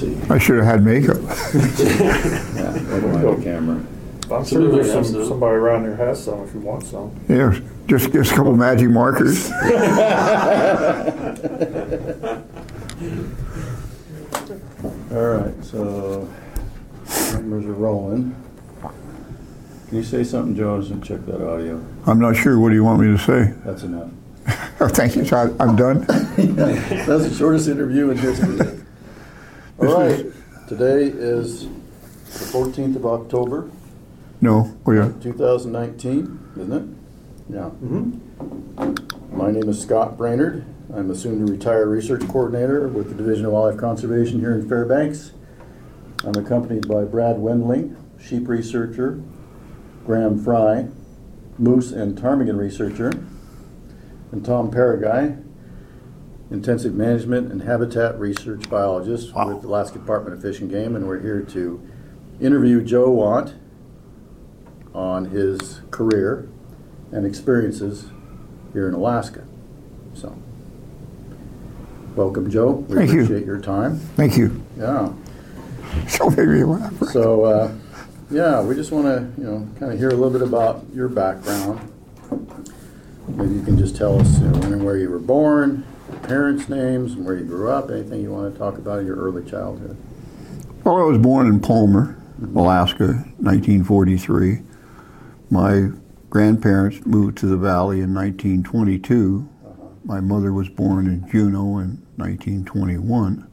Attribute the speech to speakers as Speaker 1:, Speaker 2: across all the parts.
Speaker 1: see.
Speaker 2: I should have had makeup.
Speaker 1: Yeah, go on camera.
Speaker 3: I'm sure there's somebody around here has some if you want some.
Speaker 2: Yeah, just a couple magic markers.
Speaker 1: All right, so numbers are rolling. Can you say something, Joe, and check that audio?
Speaker 2: I'm not sure. What do you want me to say?
Speaker 1: That's enough.
Speaker 2: Oh, thank you. So I'm done.
Speaker 1: That's the shortest interview in history. All right, today is the 14th of October.
Speaker 2: No, oh yeah.
Speaker 1: 2019, isn't it? Yeah. Mm-hmm. My name is Scott Brainerd. I'm a soon-to-retire research coordinator with the Division of Wildlife Conservation here in Fairbanks. I'm accompanied by Brad Wendling, sheep researcher, Graham Fry, moose and ptarmigan researcher, and Tom Paraguay, intensive management and habitat research biologist with the Alaska Department of Fish and Game, and we're here to interview Joe Want on his career and experiences here in Alaska. So, welcome, Joe. We
Speaker 2: Thank you.
Speaker 1: appreciate your time.
Speaker 2: Thank you.
Speaker 1: Yeah.
Speaker 2: So maybe laugh.
Speaker 1: So, yeah, we just want to, kind of hear a little bit about your background. Maybe you can just tell us, when and where you were born, your parents' names, and where you grew up. Anything you want to talk about in your early childhood?
Speaker 2: Well, I was born in Palmer, Alaska, 1943. My grandparents moved to the valley in 1922. My mother was born in Juneau in 1921.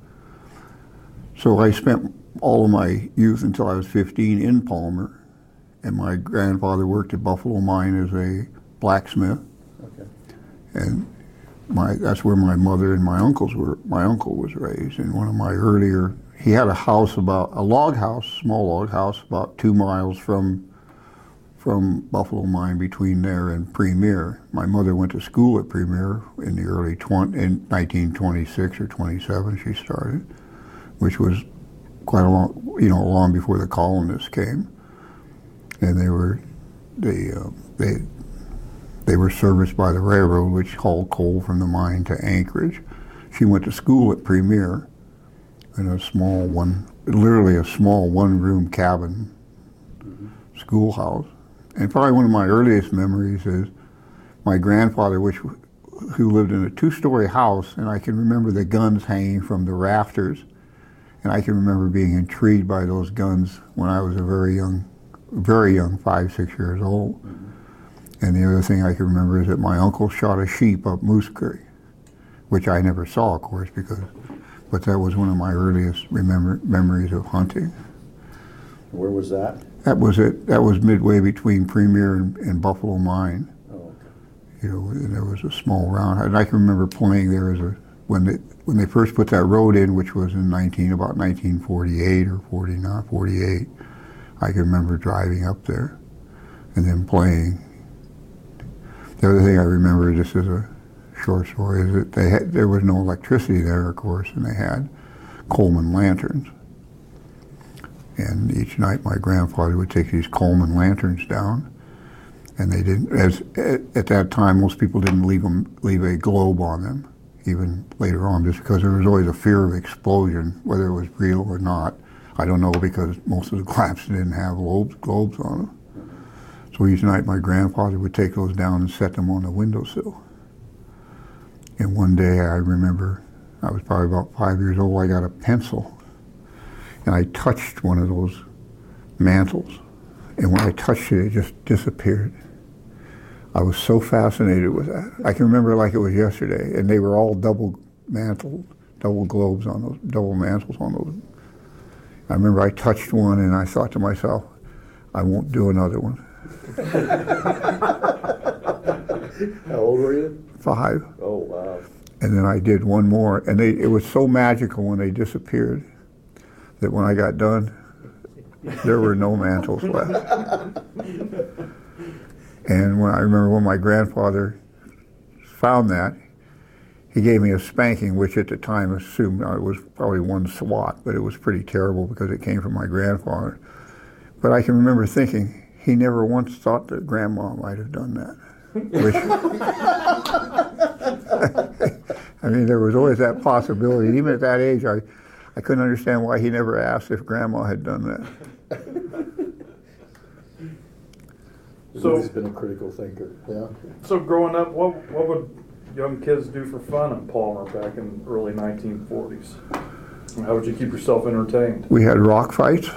Speaker 2: So I spent all of my youth until I was 15 in Palmer, and my grandfather worked at Buffalo Mine as a blacksmith.
Speaker 1: Okay.
Speaker 2: And that's where my mother and my uncles were. My uncle was raised in one of my earlier. He had a log house, small log house, about 2 miles from Buffalo Mine, between there and Premier. My mother went to school at Premier in the in 1926 or 27. She started, which was quite a long before the colonists came, and they were serviced by the railroad, which hauled coal from the mine to Anchorage. She went to school at Premier in literally a small one-room cabin schoolhouse. And probably one of my earliest memories is my grandfather, who lived in a 2-story house, and I can remember the guns hanging from the rafters, and I can remember being intrigued by those guns when I was a very young, 5, 6 years old. And the other thing I can remember is that my uncle shot a sheep up Moose Creek, which I never saw, of course, but that was one of my earliest memories of hunting.
Speaker 1: Where was that?
Speaker 2: That was it. That was midway between Premier and Buffalo Mine.
Speaker 1: Oh, okay.
Speaker 2: And there was a small round, and I can remember playing there when they first put that road in, which was about 1948 or 48. I can remember driving up there and then playing. The other thing I remember, just as a short story, is that there was no electricity there, of course, and they had Coleman lanterns. And each night my grandfather would take these Coleman lanterns down, and they didn't, at that time most people didn't leave a globe on them, even later on, just because there was always a fear of explosion, whether it was real or not. I don't know, because most of the lamps didn't have globes on them. So each night my grandfather would take those down and set them on the windowsill. And one day I remember, I was probably about 5 years old, I got a pencil, and I touched one of those mantles. And when I touched it, it just disappeared. I was so fascinated with that. I can remember it like it was yesterday, and they were all double globes on those, double mantles on those. I remember I touched one, and I thought to myself, I won't do another one.
Speaker 1: How old were you?
Speaker 2: 5.
Speaker 1: Oh, wow.
Speaker 2: And then I did one more, and it was so magical when they disappeared that when I got done, there were no mantles left. And I remember when my grandfather found that, he gave me a spanking, which at the time assumed it was probably one swat, but it was pretty terrible because it came from my grandfather. But I can remember thinking, he never once thought that Grandma might have done that. Which, I mean, there was always that possibility. Even at that age, I I couldn't understand why he never asked if Grandma had done that.
Speaker 1: So he's been a critical thinker. Yeah.
Speaker 3: So growing up, what would young kids do for fun in Palmer back in the early 1940s? How would you keep yourself entertained?
Speaker 2: We had rock fights.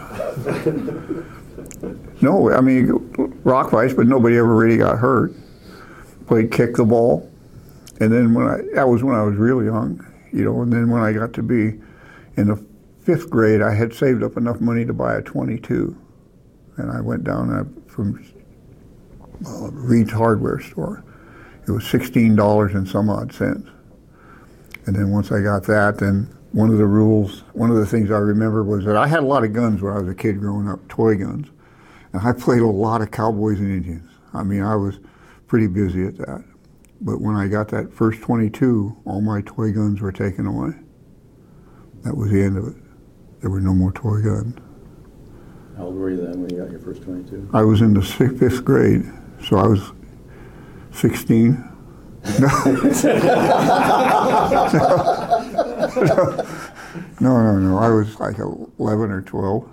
Speaker 2: No, I mean, rock fights, but nobody ever really got hurt. Played kick the ball. And then that was when I was real young, and then when I got to be in the 5th grade, I had saved up enough money to buy a .22. And I went down from Reed's hardware store. It was $16 and some odd cents. And then once I got that, then one of the things I remember was that I had a lot of guns when I was a kid growing up, toy guns. And I played a lot of cowboys and Indians. I mean, I was pretty busy at that. But when I got that first .22, all my toy guns were taken away. That was the end of it. There were no more toy guns.
Speaker 1: How old were you then when you got your first .22?
Speaker 2: I was in the 5th grade, so I was 16. No. I was like 11 or 12.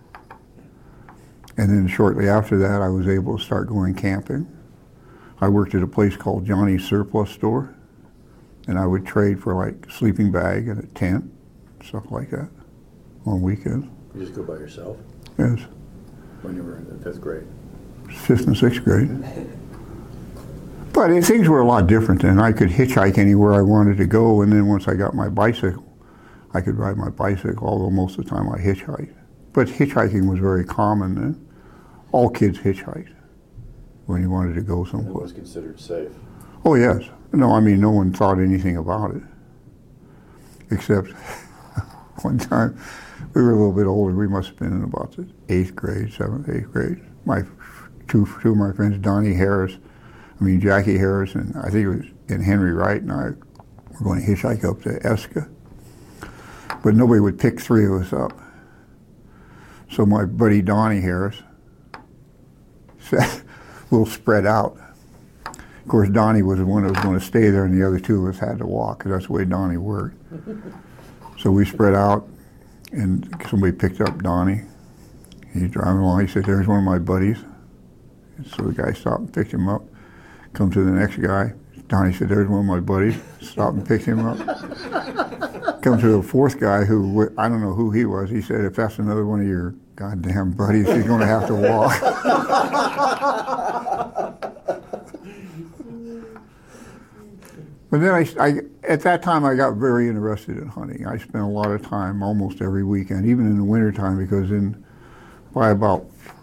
Speaker 2: And then shortly after that, I was able to start going camping. I worked at a place called Johnny's Surplus Store, and I would trade for like a sleeping bag and a tent, stuff like that, on weekends.
Speaker 1: You just go by yourself?
Speaker 2: Yes.
Speaker 1: When you were in the 5th grade?
Speaker 2: 5th and 6th grade. But things were a lot different then. I could hitchhike anywhere I wanted to go, and then once I got my bicycle, I could ride my bicycle, although most of the time I hitchhiked. But hitchhiking was very common then. All kids hitchhiked when you wanted to go someplace.
Speaker 1: It was considered safe.
Speaker 2: Oh, yes. No, I mean, no one thought anything about it. Except one time, we were a little bit older. We must have been in about the 8th grade, 7th, 8th grade. Two of my friends, Jackie Harris, and I think it was Henry Wright, and I were going to hitchhike up to Eska. But nobody would pick 3 of us up. So my buddy Donnie Harris said, we'll spread out. Of course, Donnie was the one that was going to stay there, and the other 2 of us had to walk, because that's the way Donnie worked. So we spread out, and somebody picked up Donnie. He's driving along. He said, there's one of my buddies. And so the guy stopped and picked him up. Come to the next guy. Donnie said, there's one of my buddies. Stopped and picked him up. Come to the 4th guy, who, I don't know who he was. He said, if that's another one of your goddamn buddies, he's going to have to walk. But then at that time, I got very interested in hunting. I spent a lot of time, almost every weekend, even in the wintertime, because by about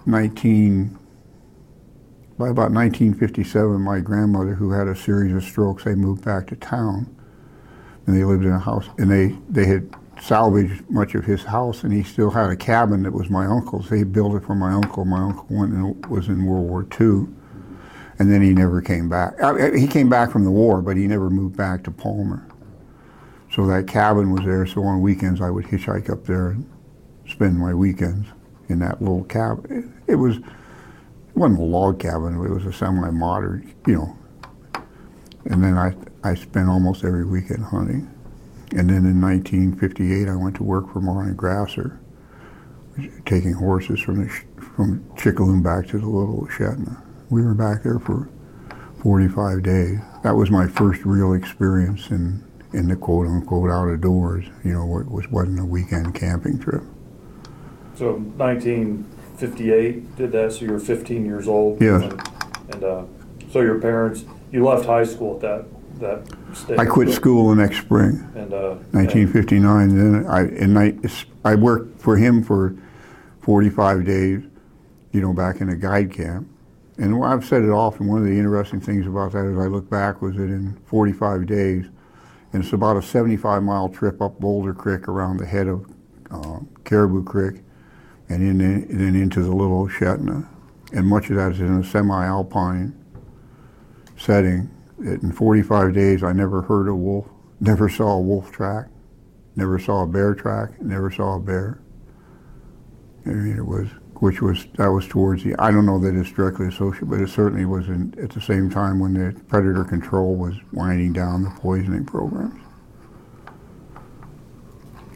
Speaker 2: 1957, my grandmother, who had a series of strokes, they moved back to town, and they lived in a house, and they had salvaged much of his house, and he still had a cabin that was my uncle's. They built it for my uncle. My uncle was in World War II, and then he never came back. He came back from the war, but he never moved back to Palmer. So that cabin was there, so on weekends I would hitchhike up there and spend my weekends in that little cabin. It wasn't a log cabin, it was a semi-modern, And then I spent almost every weekend hunting. And then in 1958, I went to work for Martin Grasser, taking horses from Chickaloon back to the Little Shetna. We were back there for 45 days. That was my first real experience in the quote-unquote out of doors. It wasn't a weekend camping trip.
Speaker 3: So 1958 did that, so you were 15 years old?
Speaker 2: Yes.
Speaker 3: And so your parents, you left high school at that stage?
Speaker 2: I quit school the next spring, 1959. Then I worked for him for 45 days, back in a guide camp. And I've said it often, one of the interesting things about that as I look back was that in 45 days, and it's about a 75-mile trip up Boulder Creek around the head of Caribou Creek, and then into the Little Shetna. And much of that is in a semi-alpine setting. In 45 days, I never heard a wolf, never saw a wolf track, never saw a bear track, never saw a bear. I mean, that was towards the, I don't know that it's directly associated, but it certainly was at the same time when the predator control was winding down the poisoning programs.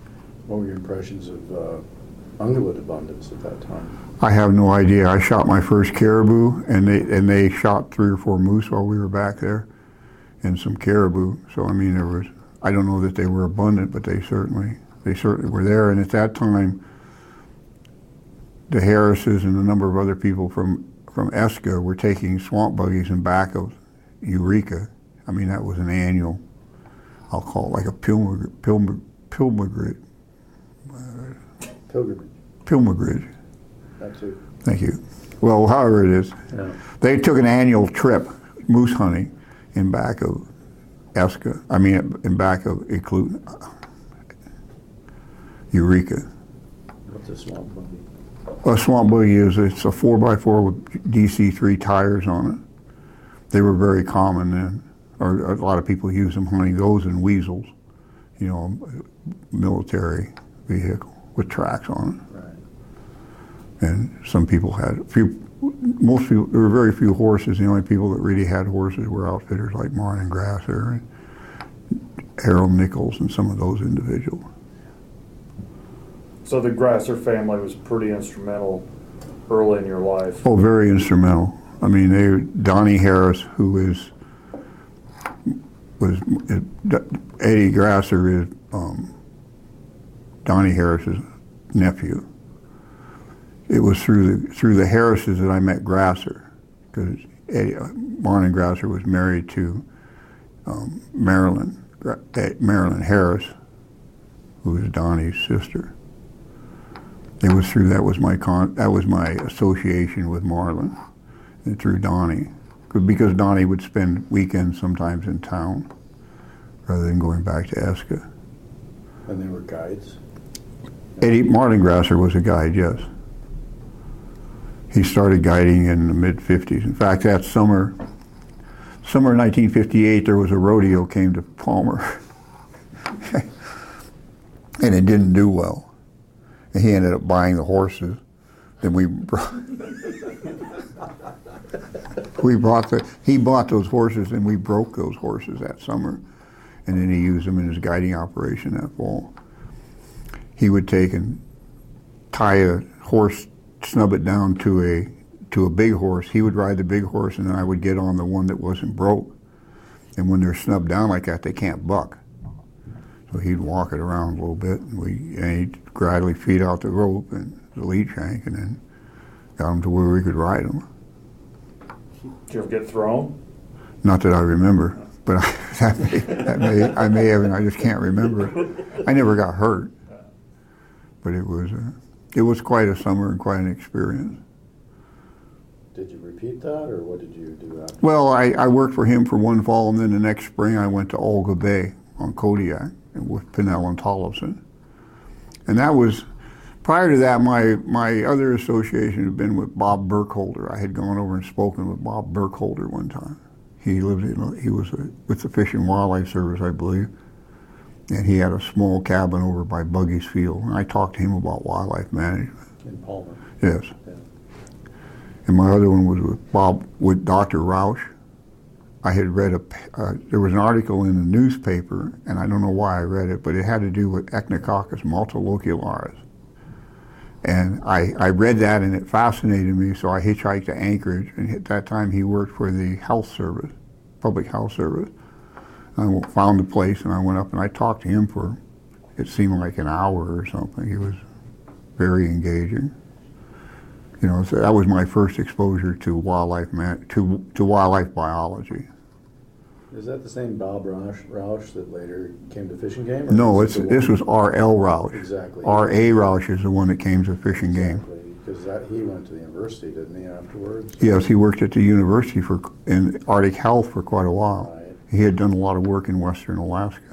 Speaker 1: What were your impressions of ungulate abundance at that time?
Speaker 2: I have no idea. I shot my first caribou, and they shot 3 or 4 moose while we were back there, and some caribou. So I mean, I don't know that they were abundant, but they certainly were there. And at that time, the Harrises and a number of other people from ESCA were taking swamp buggies in back of Eureka. I mean, that was an annual, I'll call it like a pilgrimage.
Speaker 1: That too.
Speaker 2: Thank you. Well, however it is,
Speaker 1: Yeah.
Speaker 2: they took an annual trip moose hunting in back of ESCA. I mean, in back of Eureka.
Speaker 1: What's a swamp buggy?
Speaker 2: A swamp buggy it's a 4x4 with DC-3 tires on it. They were very common then, or a lot of people use them hunting those and weasels, you know, military vehicle with tracks on it.
Speaker 1: Right.
Speaker 2: And some people had most people, there were very few horses. The only people that really had horses were outfitters like Martin Grasser and Harold Nichols and some of those individuals.
Speaker 3: So the Grasser family was pretty instrumental early in your life.
Speaker 2: Oh, very instrumental. I mean, Donnie Harris, who was Eddie Grasser is Donnie Harris's nephew. It was through the Harrises that I met Grasser, because Martin Grasser was married to Marilyn Harris, who was Donnie's sister. It was through that was my association with Marlin, and through Donnie, because Donnie would spend weekends sometimes in town, rather than going back to ESCA.
Speaker 1: And they were guides?
Speaker 2: Martin Grasser was a guide, yes. He started guiding in the mid-50s. In fact, that summer of 1958, there was a rodeo came to Palmer, and it didn't do well. And he ended up buying the horses. Then he bought those horses, and we broke those horses that summer, and then he used them in his guiding operation that fall. He would take and tie a horse, snub it down to a big horse. He would ride the big horse, and then I would get on the one that wasn't broke. And when they're snubbed down like that, they can't buck. So he'd walk it around a little bit, and he'd gradually feed out the rope and the lead shank, and then got him to where we could ride him.
Speaker 3: Did you ever get thrown?
Speaker 2: Not that I remember, but I may have, and I just can't remember. I never got hurt, but it was quite a summer and quite an experience.
Speaker 1: Did you repeat that, or what did you do after?
Speaker 2: Well, I worked for him for one fall, and then the next spring I went to Olga Bay on Kodiak with Pinnell and Tollefson. And that was, prior to that, my other association had been with Bob Burkholder. I had gone over and spoken with Bob Burkholder one time. He was with the Fish and Wildlife Service, I believe, and he had a small cabin over by Buggy's Field. And I talked to him about wildlife management.
Speaker 1: In Palmer?
Speaker 2: Yes.
Speaker 1: Yeah.
Speaker 2: And my other one was with Dr. Rausch. I had read there was an article in the newspaper, and I don't know why I read it, but it had to do with Echinococcus multilocularis. And I read that, and it fascinated me, so I hitchhiked to Anchorage, and at that time he worked for the health service, public health service. I found the place, and I went up and I talked to him for, it seemed like an hour or something. He was very engaging. You know, so that was my first exposure to wildlife to wildlife biology.
Speaker 1: Is that the same Bob Rausch that later came to Fish and Game?
Speaker 2: No, this was R.L. Rausch.
Speaker 1: Exactly.
Speaker 2: R.A. Rausch is the one that came to Fish and Game.
Speaker 1: Because he went to the university, didn't he, afterwards?
Speaker 2: Yes, he worked at the university in Arctic Health for quite a while.
Speaker 1: Right.
Speaker 2: He had done a lot of work in western Alaska.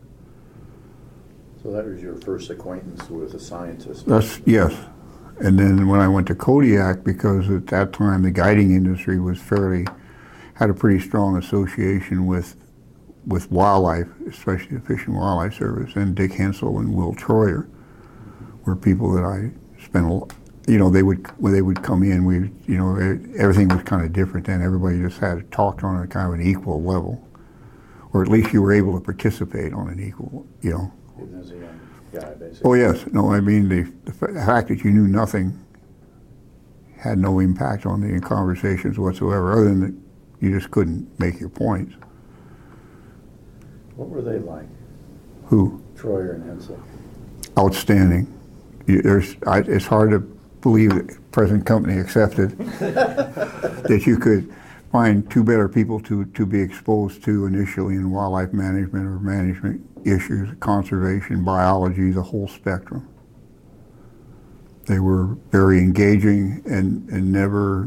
Speaker 1: So that was your first acquaintance with a scientist?
Speaker 2: Yes. And then when I went to Kodiak, because at that time the guiding industry had a pretty strong association with wildlife, especially the Fish and Wildlife Service, and Dick Hensel and Will Troyer were people that I spent when they would come in, everything was kind of different then. Everybody just had to talk on a kind of an equal level, or at least you were able to participate on an equal,
Speaker 1: Even as a young. guy, basically.
Speaker 2: Oh yes, no, I mean the fact that you knew nothing had no impact on the conversations whatsoever, other than that you just couldn't make your points.
Speaker 1: What were they like,
Speaker 2: Who?
Speaker 1: Troyer and Hensel?
Speaker 2: Outstanding. It's hard to believe that present company accepted that you could find two better people to be exposed to initially in wildlife management or management issues, conservation, biology, the whole spectrum. They were very engaging and never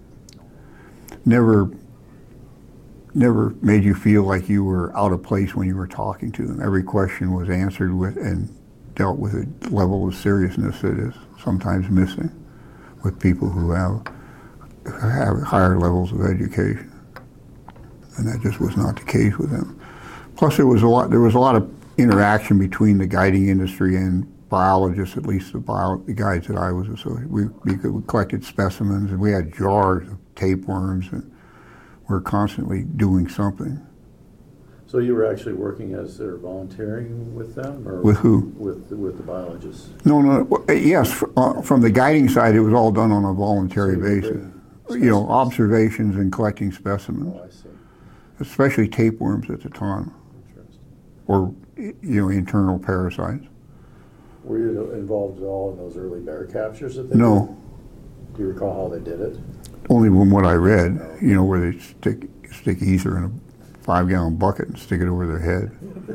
Speaker 2: made you feel like you were out of place when you were talking to them. Every question was answered with and dealt with a level of seriousness that is sometimes missing with people who have higher levels of education, and that just was not the case with them. Plus, there was a lot of interaction between the guiding industry and biologists, at least the guides that I was associated. We collected specimens, and we had jars of tapeworms, and we were constantly doing something.
Speaker 1: So you were actually working as they're volunteering with them, or
Speaker 2: with who?
Speaker 1: With the biologists.
Speaker 2: No. Yes, from the guiding side, it was all done on a voluntary basis. You know, observations and collecting specimens.
Speaker 1: Oh, I see.
Speaker 2: Especially tapeworms at the time,
Speaker 1: Interesting.
Speaker 2: or internal parasites.
Speaker 1: Were you involved at all in those early bear captures that they
Speaker 2: No.
Speaker 1: did? Do you recall how they did it?
Speaker 2: Only from what I read, where they stick ether in a 5-gallon bucket and stick it over their head.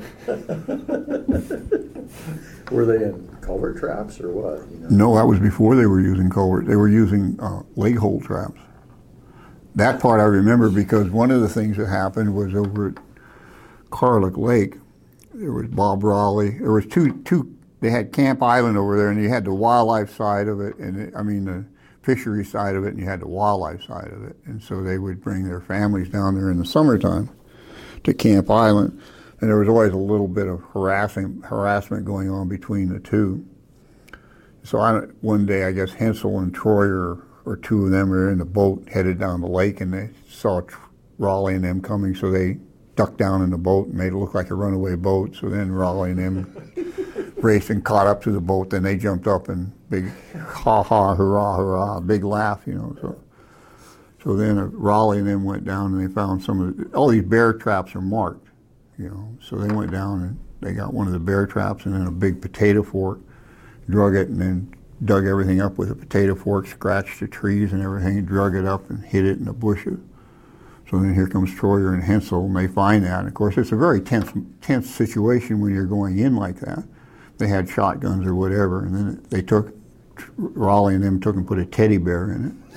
Speaker 1: Were they in culvert traps or what?
Speaker 2: No, that was before they were using culvert. They were using leg hole traps. That part I remember because one of the things that happened was over at Carlick Lake, there was Bob Raleigh. There was two. They had Camp Island over there, and you had the wildlife side of it, and the fishery side of it, and you had the wildlife side of it. And so they would bring their families down there in the summertime to Camp Island, and there was always a little bit of harassment going on between the two. So one day, I guess Hensel and Troyer, or two of them, were in the boat headed down the lake, and they saw Raleigh and them coming, so they ducked down in the boat and made it look like a runaway boat. So then Raleigh and them raced and caught up to the boat. Then they jumped up and big ha ha hurrah hurrah, big laugh, So then Raleigh and them went down and they found all these bear traps are marked, So they went down and they got one of the bear traps and then a big potato fork, drug it, and then dug everything up with a potato fork, scratched the trees and everything, drug it up and hid it in the bushes. So then here comes Troyer and Hensel, and they find that. And of course, it's a very tense situation when you're going in like that. They had shotguns or whatever, and then they took, Raleigh and them took and put a teddy bear in it.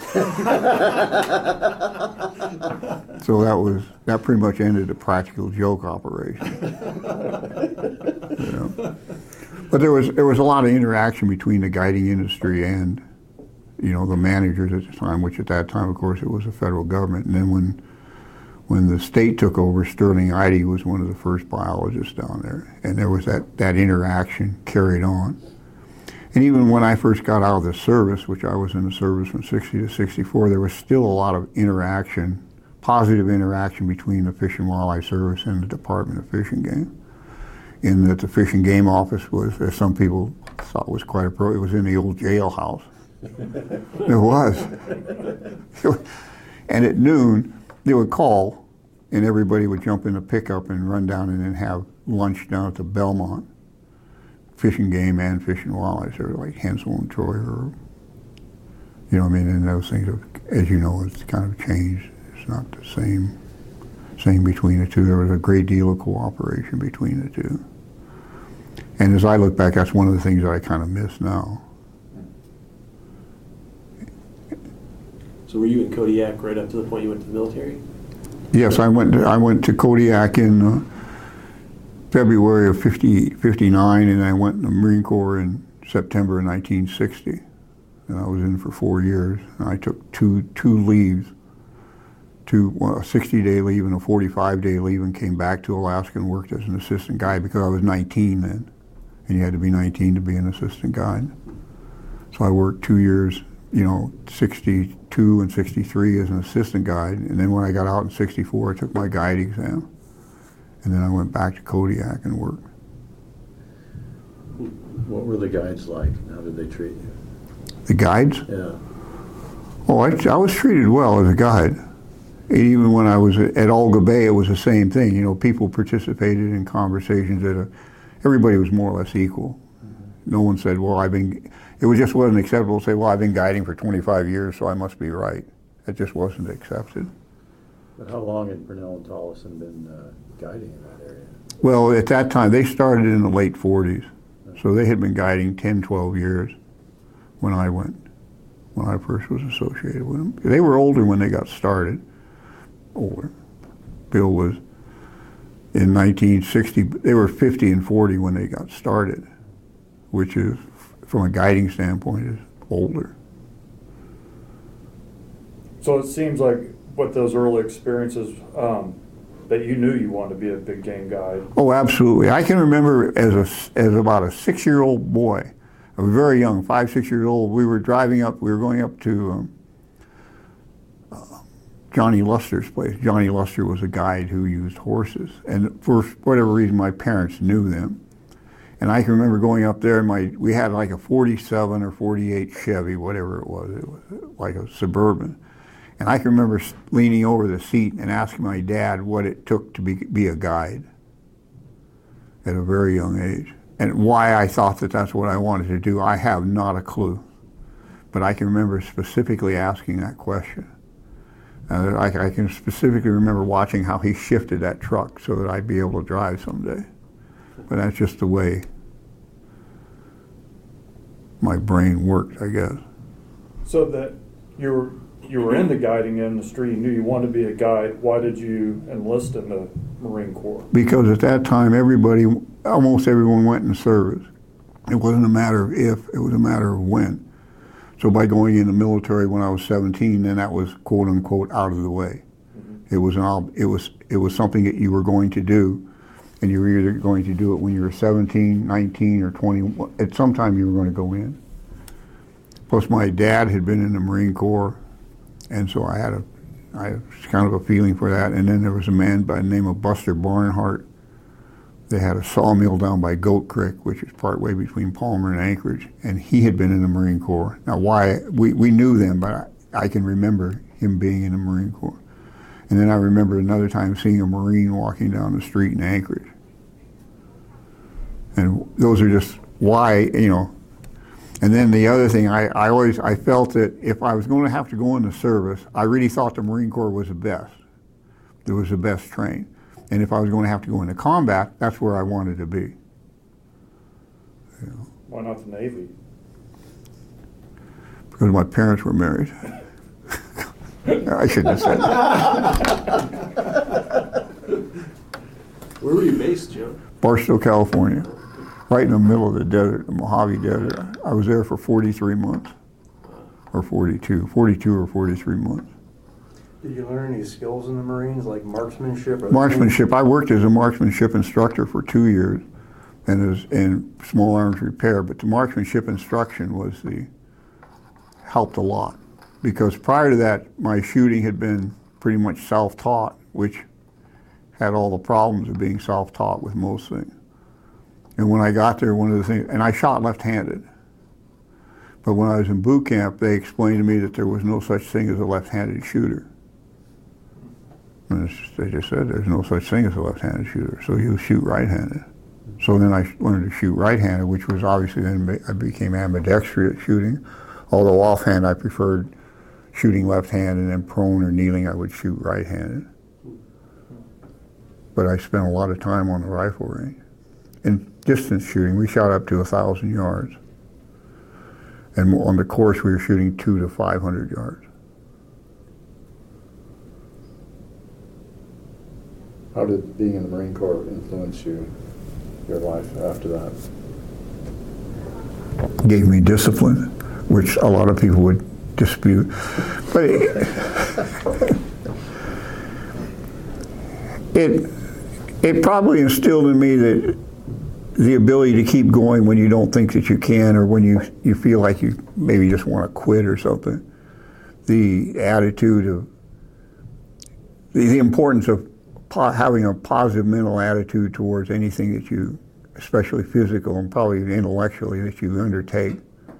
Speaker 2: So that pretty much ended the practical joke operation. But there was a lot of interaction between the guiding industry and, the managers at the time, which at that time, of course, it was the federal government. And then when the state took over, Sterling Idy was one of the first biologists down there, and there was that interaction carried on. And even when I first got out of the service, which I was in the service from 60 to 64, there was still a lot of interaction, positive interaction between the Fish and Wildlife Service and the Department of Fish and Game. In that the Fish and Game office was, as some people thought was quite appropriate, it was in the old jailhouse. It was. And at noon, they would call, and everybody would jump in a pickup and run down and then have lunch down at the Belmont. Fish and Game and Fish and Wildlife, so like Hensel and Troyer, and those things have, as you know, it's kind of changed. It's not the same between the two. There was a great deal of cooperation between the two. And as I look back, that's one of the things that I kind of miss now.
Speaker 4: So were you in Kodiak right up to the point you went to the military?
Speaker 2: Yes, I went to Kodiak in February of 59, and I went in the Marine Corps in September of 1960. And I was in for 4 years. And I took two leaves, a 60-day leave and a 45-day leave, and came back to Alaska and worked as an assistant guide because I was 19 then. And you had to be 19 to be an assistant guide. So I worked 2 years, 62 and 63 as an assistant guide. And then when I got out in 64, I took my guide exam. And then I went back to Kodiak and worked.
Speaker 1: What were the guides like? How did they treat you?
Speaker 2: The guides?
Speaker 1: Yeah.
Speaker 2: Oh, I was treated well as a guide. Even when I was at Olga Bay, it was the same thing. You know, people participated in conversations everybody was more or less equal. Mm-hmm. No one said, well, it just wasn't acceptable to say, well, I've been guiding for 25 years, so I must be right. It just wasn't accepted.
Speaker 1: But how long had Purnell and Tolleson been guiding in that area?
Speaker 2: Well, at that time, they started in the late 40s. So they had been guiding 10, 12 years when I first was associated with them. They were older when they got started. Older. Bill was in 1960, they were 50 and 40 when they got started, which is, from a guiding standpoint, is older.
Speaker 3: So it seems like with those early experiences, that you knew you wanted to be a big game guide.
Speaker 2: Oh, absolutely. I can remember as about a 6-year-old boy, I was very young, 5, 6 years old, we were going up to Johnny Luster's place. Johnny Luster was a guide who used horses, and for whatever reason, my parents knew them. And I can remember going up there, and we had like a 47 or 48 Chevy, whatever it was like a Suburban. And I can remember leaning over the seat and asking my dad what it took to be a guide at a very young age. And why I thought that that's what I wanted to do, I have not a clue. But I can remember specifically asking that question. I can specifically remember watching how he shifted that truck so that I'd be able to drive someday. But that's just the way my brain worked, I guess.
Speaker 3: So that you were in the guiding industry, you knew you wanted to be a guide. Why did you enlist in the Marine Corps?
Speaker 2: Because at that time, almost everyone went in service. It wasn't a matter of if, it was a matter of when. So by going in the military when I was 17, then that was quote unquote out of the way. Mm-hmm. It was something that you were going to do, and you were either going to do it when you were 17, 19, or 20. At some time you were going to go in. Plus my dad had been in the Marine Corps, and so I had kind of a feeling for that. And then there was a man by the name of Buster Barnhart. They had a sawmill down by Goat Creek, which is partway between Palmer and Anchorage, and he had been in the Marine Corps. Now, why we knew them, but I can remember him being in the Marine Corps. And then I remember another time seeing a Marine walking down the street in Anchorage. And those are just why, you know. And then the other thing, I felt that if I was going to have to go into service, I really thought the Marine Corps was the best. It was the best trained. And if I was going to have to go into combat, that's where I wanted to be. You know.
Speaker 3: Why not the Navy?
Speaker 2: Because my parents were married. I shouldn't have said that.
Speaker 4: Where were you based, Joe?
Speaker 2: Barstow, California. Right in the middle of the desert, the Mojave Desert. I was there for 43 months. Or 42 or 43 months.
Speaker 5: Did you learn any skills in the Marines, like marksmanship?
Speaker 2: Marksmanship. I worked as a marksmanship instructor for 2 years, and in small arms repair. But the marksmanship instruction helped a lot, because prior to that, my shooting had been pretty much self-taught, which had all the problems of being self-taught with most things. And when I got there, one of the things, and I shot left-handed. But when I was in boot camp, they explained to me that there was no such thing as a left-handed shooter. And they just said there's no such thing as a left-handed shooter, so you shoot right-handed. So then I learned to shoot right-handed, which was obviously then I became ambidextrous at shooting. Although offhand I preferred shooting left-handed, and then prone or kneeling I would shoot right-handed. But I spent a lot of time on the rifle range. In distance shooting, we shot up to 1,000 yards. And on the course, we were shooting 200 to 500 yards.
Speaker 1: How did being in the Marine Corps influence your life after that?
Speaker 2: Gave me discipline, which a lot of people would dispute. But it probably instilled in me that the ability to keep going when you don't think that you can, or when you feel like you maybe just want to quit or something. The attitude of, the importance of having a positive mental attitude towards anything that you especially physical and probably intellectually, that you undertake,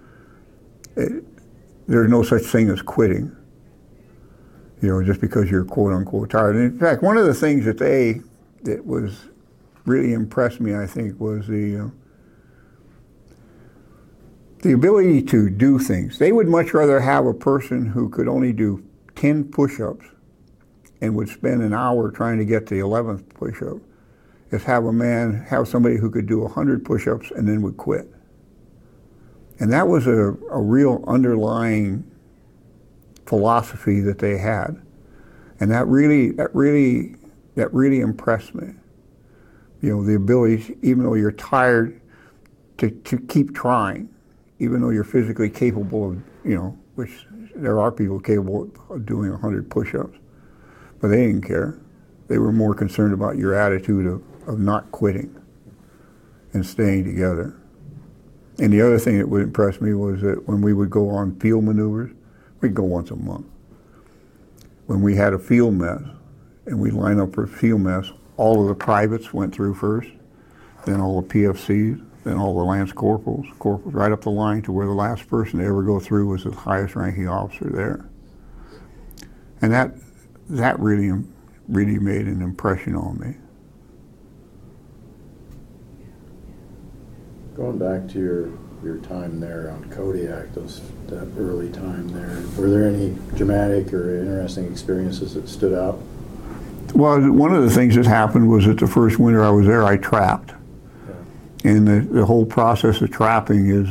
Speaker 2: there's no such thing as quitting. Just because you're quote unquote tired. And in fact, one of the things that was really impressed me, I think, was the ability to do things. They would much rather have a person who could only do 10 push-ups and would spend an hour trying to get the 11th push-up as have somebody who could do 100 push-ups and then would quit. And that was a real underlying philosophy that they had. And that really impressed me. The ability, even though you're tired, to keep trying, even though you're physically capable of, which there are people capable of doing 100 push-ups, but they didn't care. They were more concerned about your attitude of not quitting and staying together. And the other thing that would impress me was that when we would go on field maneuvers, we'd go once a month. When we had a field mess, and we'd line up for a field mess, all of the privates went through first, then all the PFCs, then all the lance corporals, right up the line to where the last person to ever go through was the highest ranking officer there. And that really made an impression on me.
Speaker 1: Going back to your time there on Kodiak, that early time there, were there any dramatic or interesting experiences that stood out?
Speaker 2: Well, one of the things that happened was that the first winter I was there, I trapped. Yeah. And the whole process of trapping is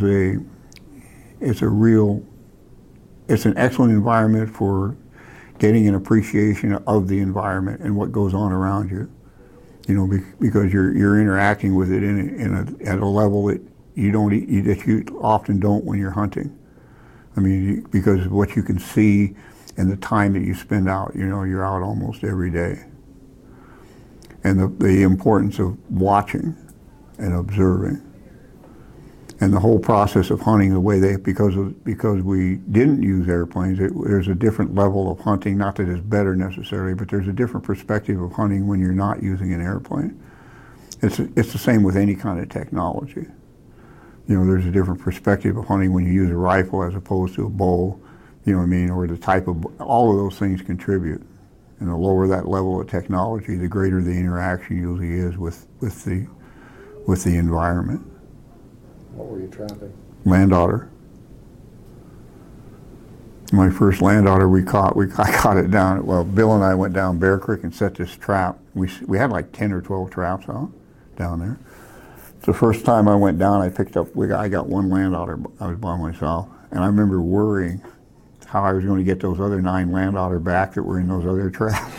Speaker 2: it's an excellent environment for getting an appreciation of the environment and what goes on around you. Because you're interacting with it at a level that you often don't when you're hunting. I mean, because of what you can see and the time that you spend out. You're out almost every day. And the importance of watching and observing. And the whole process of hunting the way because we didn't use airplanes, there's a different level of hunting, not that it's better necessarily, but there's a different perspective of hunting when you're not using an airplane. It's the same with any kind of technology. There's a different perspective of hunting when you use a rifle as opposed to a bow, or the type of, all of those things contribute. And the lower that level of technology, the greater the interaction usually is with the environment.
Speaker 1: What were you trapping?
Speaker 2: Land otter. My first land otter I caught it down. Well, Bill and I went down Bear Creek and set this trap. We had like 10 or 12 traps out down there. The first time I went down, I got one land otter. I was by myself, and I remember worrying how I was going to get those other 9 land otter back that were in those other traps.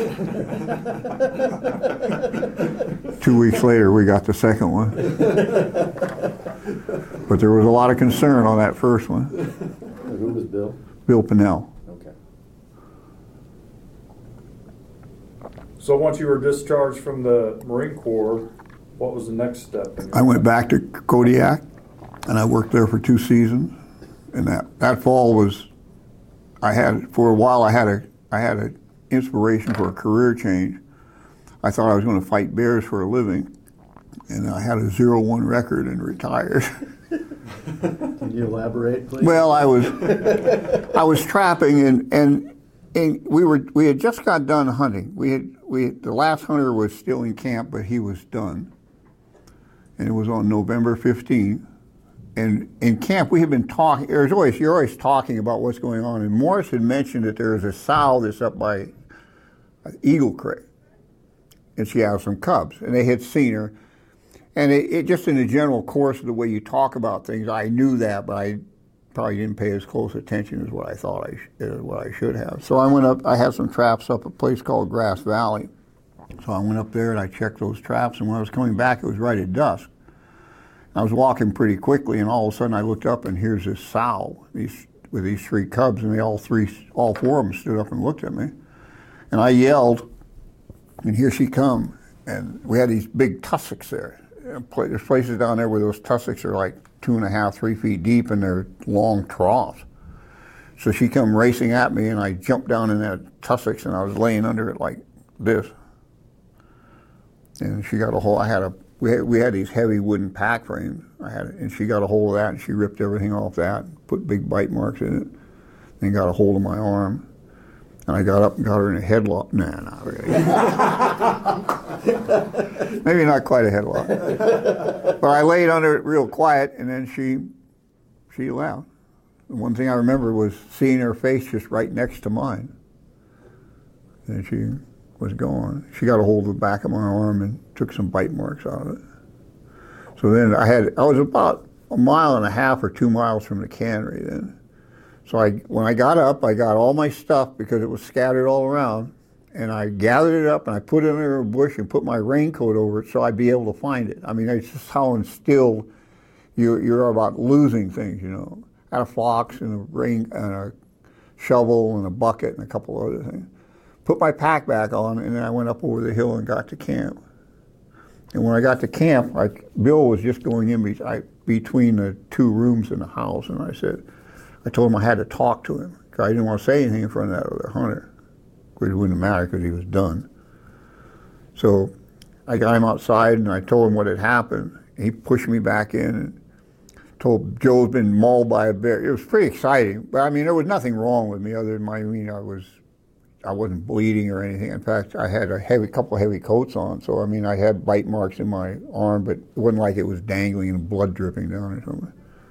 Speaker 2: 2 weeks later, we got the second one. But there was a lot of concern on that first one.
Speaker 1: Who was Bill?
Speaker 2: Bill Pinnell.
Speaker 1: Okay.
Speaker 3: So once you were discharged from the Marine Corps, what was the next step?
Speaker 2: I went back to Kodiak, and I worked there for 2 seasons. And that fall was, for a while I had an inspiration for a career change. I thought I was going to fight bears for a living, and I had a 0-1 record and retired.
Speaker 1: Can you elaborate, please?
Speaker 2: Well, I was trapping, and we had just got done hunting. The last hunter was still in camp, but he was done, and it was on November 15th. And in camp, we had been talking. You're always talking about what's going on. And Morris had mentioned that there is a sow that's up by Eagle Creek, and she has some cubs, and they had seen her. And it just in the general course of the way you talk about things, I knew that, but I probably didn't pay as close attention as what I thought what I should have. So I went up. I had some traps up a place called Grass Valley. So I went up there and I checked those traps. And when I was coming back, it was right at dusk. I was walking pretty quickly, and all of a sudden I looked up, and here's this sow with these 3 cubs, and all 4 of them stood up and looked at me. And I yelled, and here she come. And we had these big tussocks there. There's places down there where those tussocks are like 2.5, 3 feet deep, and they're long troughs. So she come racing at me, and I jumped down in that tussocks, and I was laying under it like this. And she got a hold. I had we had these heavy wooden pack frames. And she got a hold of that, and she ripped everything off that, put big bite marks in it, and got a hold of my arm. And I got up and got her in a headlock. Nah, not really. Maybe not quite a headlock. But I laid under it real quiet, and then she left. The one thing I remember was seeing her face just right next to mine. And she was gone. She got a hold of the back of my arm and took some bite marks out of it. So then I was about 1.5 miles or 2 miles from the cannery then. So when I got up, I got all my stuff because it was scattered all around, and I gathered it up and I put it under a bush and put my raincoat over it so I'd be able to find it. I mean, it's just how instilled you're about losing things, you know. I had a fox and a shovel and a bucket and a couple other things. Put my pack back on, and then I went up over the hill and got to camp. And when I got to camp, Bill was just going in between the 2 rooms in the house, and I told him I had to talk to him, because I didn't want to say anything in front of that other hunter, because it wouldn't matter because he was done. So I got him outside, and I told him what had happened. He pushed me back in and told Joe's been mauled by a bear. It was pretty exciting, but I mean, there was nothing wrong with me other than I wasn't bleeding or anything. In fact, I had a couple of heavy coats on, so I mean, I had bite marks in my arm, but it wasn't like it was dangling and blood dripping down or something.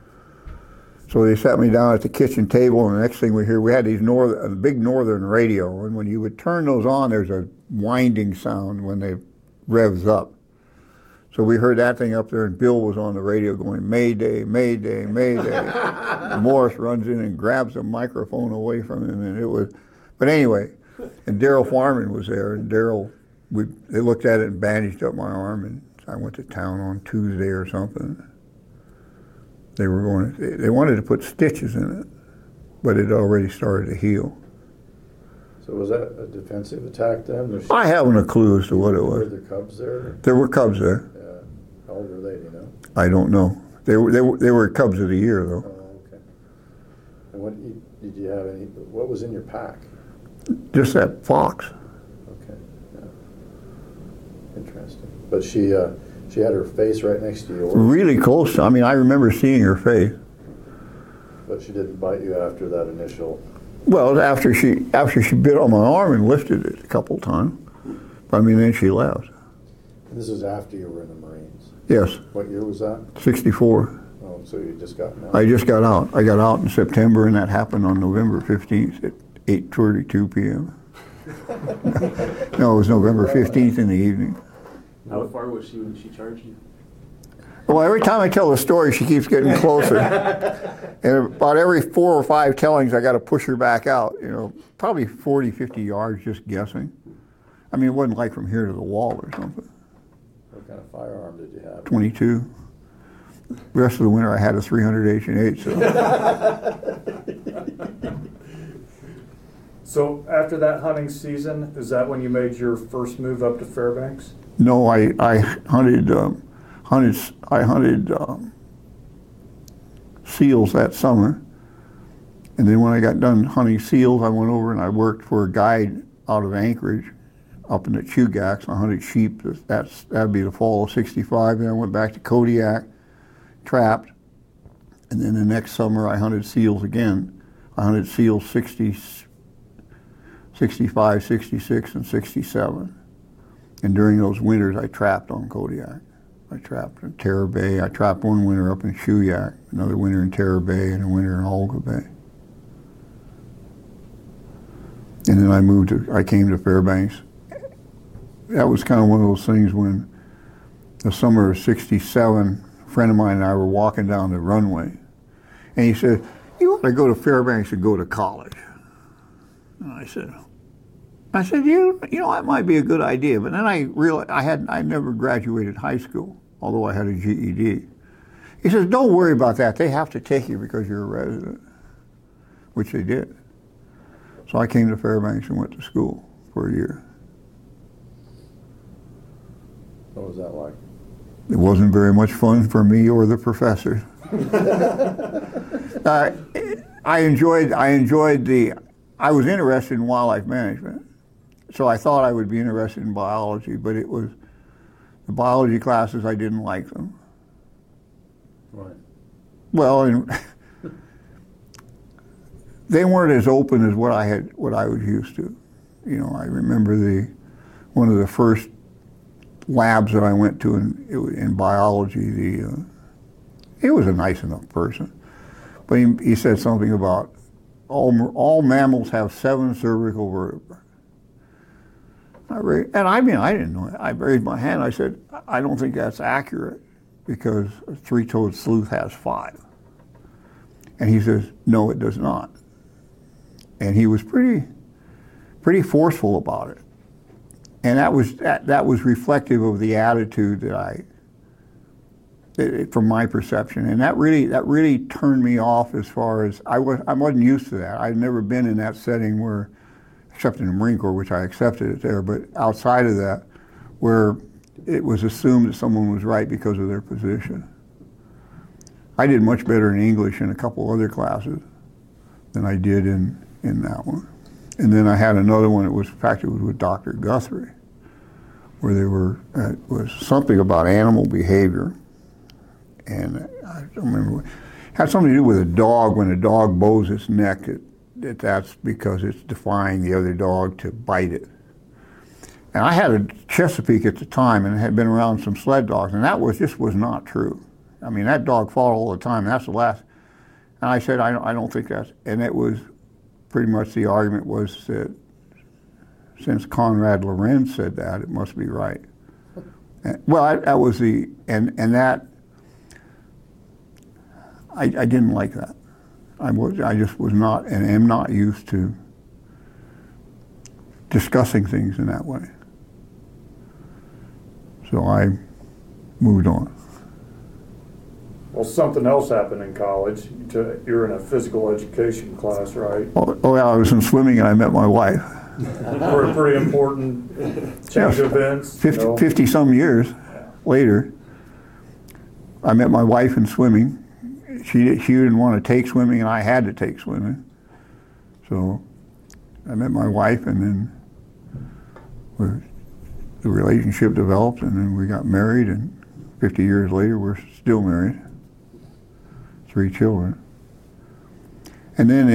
Speaker 2: So they sat me down at the kitchen table, and the next thing we had these a big Northern radio, and when you would turn those on, there's a winding sound when they revs up. So we heard that thing up there, and Bill was on the radio going, "Mayday, Mayday, Mayday." And Morris runs in and grabs the microphone away from him, and it was. But anyway, and Daryl Farman was there, and they looked at it and bandaged up my arm, and I went to town on Tuesday or something. They wanted to put stitches in it, but it already started to heal.
Speaker 1: So was that a defensive attack then?
Speaker 2: I haven't a clue as to what it was.
Speaker 1: Were there cubs there?
Speaker 2: There were cubs there.
Speaker 1: How old were they, do you know?
Speaker 2: I don't know. They were cubs of the year, though.
Speaker 1: Oh, okay. And did you have what was in your pack?
Speaker 2: Just that fox.
Speaker 1: Okay, yeah. Interesting. But she had her face right next to yours?
Speaker 2: Really close. I mean, I remember seeing her face.
Speaker 1: But she didn't bite you after that initial...
Speaker 2: Well, after she bit on my arm and lifted it a couple times. I mean, then she left.
Speaker 1: And this was after you were in the Marines?
Speaker 2: Yes.
Speaker 1: What year was that?
Speaker 2: 64.
Speaker 1: Oh, so you just got out?
Speaker 2: I just got out. I got out in September, and that happened on November 15th at 8:32 p.m. No, it was November 15th in the evening.
Speaker 4: How far was she when she charged you?
Speaker 2: Well, every time I tell the story, she keeps getting closer. And about every 4 or 5 tellings, I got to push her back out, you know, probably 40, 50 yards, just guessing. I mean, it wasn't like from here to the wall or something.
Speaker 1: What kind of firearm did you have?
Speaker 2: 22. The rest of the winter, I had a 300 H&H.
Speaker 3: So after that hunting season, is that when you made your first move up to Fairbanks?
Speaker 2: No, I hunted seals that summer, and then when I got done hunting seals, I went over and I worked for a guide out of Anchorage, up in the Chugach. I hunted sheep. That'd be the fall of '65. Then I went back to Kodiak, trapped, and then the next summer I hunted seals again. I hunted seals 60, 65, 66, and 67. And during those winters, I trapped on Kodiak. I trapped in Terror Bay. I trapped one winter up in Shuyak, another winter in Terror Bay, and a winter in Olga Bay. And then I came to Fairbanks. That was kind of one of those things when the summer of '67, a friend of mine and I were walking down the runway, and he said, "You ought to go to Fairbanks and go to college." And I said, you know, that might be a good idea. But then I realized I never graduated high school, although I had a GED. He says, "Don't worry about that. They have to take you because you're a resident," which they did. So I came to Fairbanks and went to school for a year.
Speaker 1: What was that like?
Speaker 2: It wasn't very much fun for me or the professors. I was interested in wildlife management. So I thought I would be interested in biology, but The biology classes, I didn't like them.
Speaker 1: Right.
Speaker 2: Well, they weren't as open as what I was used to. You know, I remember one of the first labs that I went to in biology. He was a nice enough person, but he said something about all mammals have 7 cervical vertebrae. I didn't know it. I raised my hand. I said, I don't think that's accurate because a 3-toed sleuth has 5. And he says, no, it does not. And he was pretty forceful about it. And that was reflective of the attitude from my perception. And that really turned me off as far as I wasn't used to that. I'd never been in that setting where, except in the Marine Corps, which I accepted it there, but outside of that, where it was assumed that someone was right because of their position. I did much better in English in a couple other classes than I did in that one. And then I had another one, it was with Dr. Guthrie, where it was something about animal behavior. And I don't remember, it had something to do with a dog. When a dog bows its neck, that's because it's defying the other dog to bite it. And I had a Chesapeake at the time and had been around some sled dogs, and that just was not true. I mean, that dog fought all the time, and that's the last. And I said, I don't think that's, and it was pretty much the argument was that since Conrad Lorenz said that, it must be right. Well, that was and that, I didn't like that. I just was not, and am not used to discussing things in that way. So I moved on.
Speaker 3: Well, something else happened in college. You're in a physical education class, right?
Speaker 2: Oh yeah, I was in swimming and I met my wife.
Speaker 3: For a pretty important change of events.
Speaker 2: 50 some years later, I met my wife in swimming. She didn't want to take swimming, and I had to take swimming. So I met my wife, and then the relationship developed, and then we got married, and 50 years later, we're still married. 3 children. And then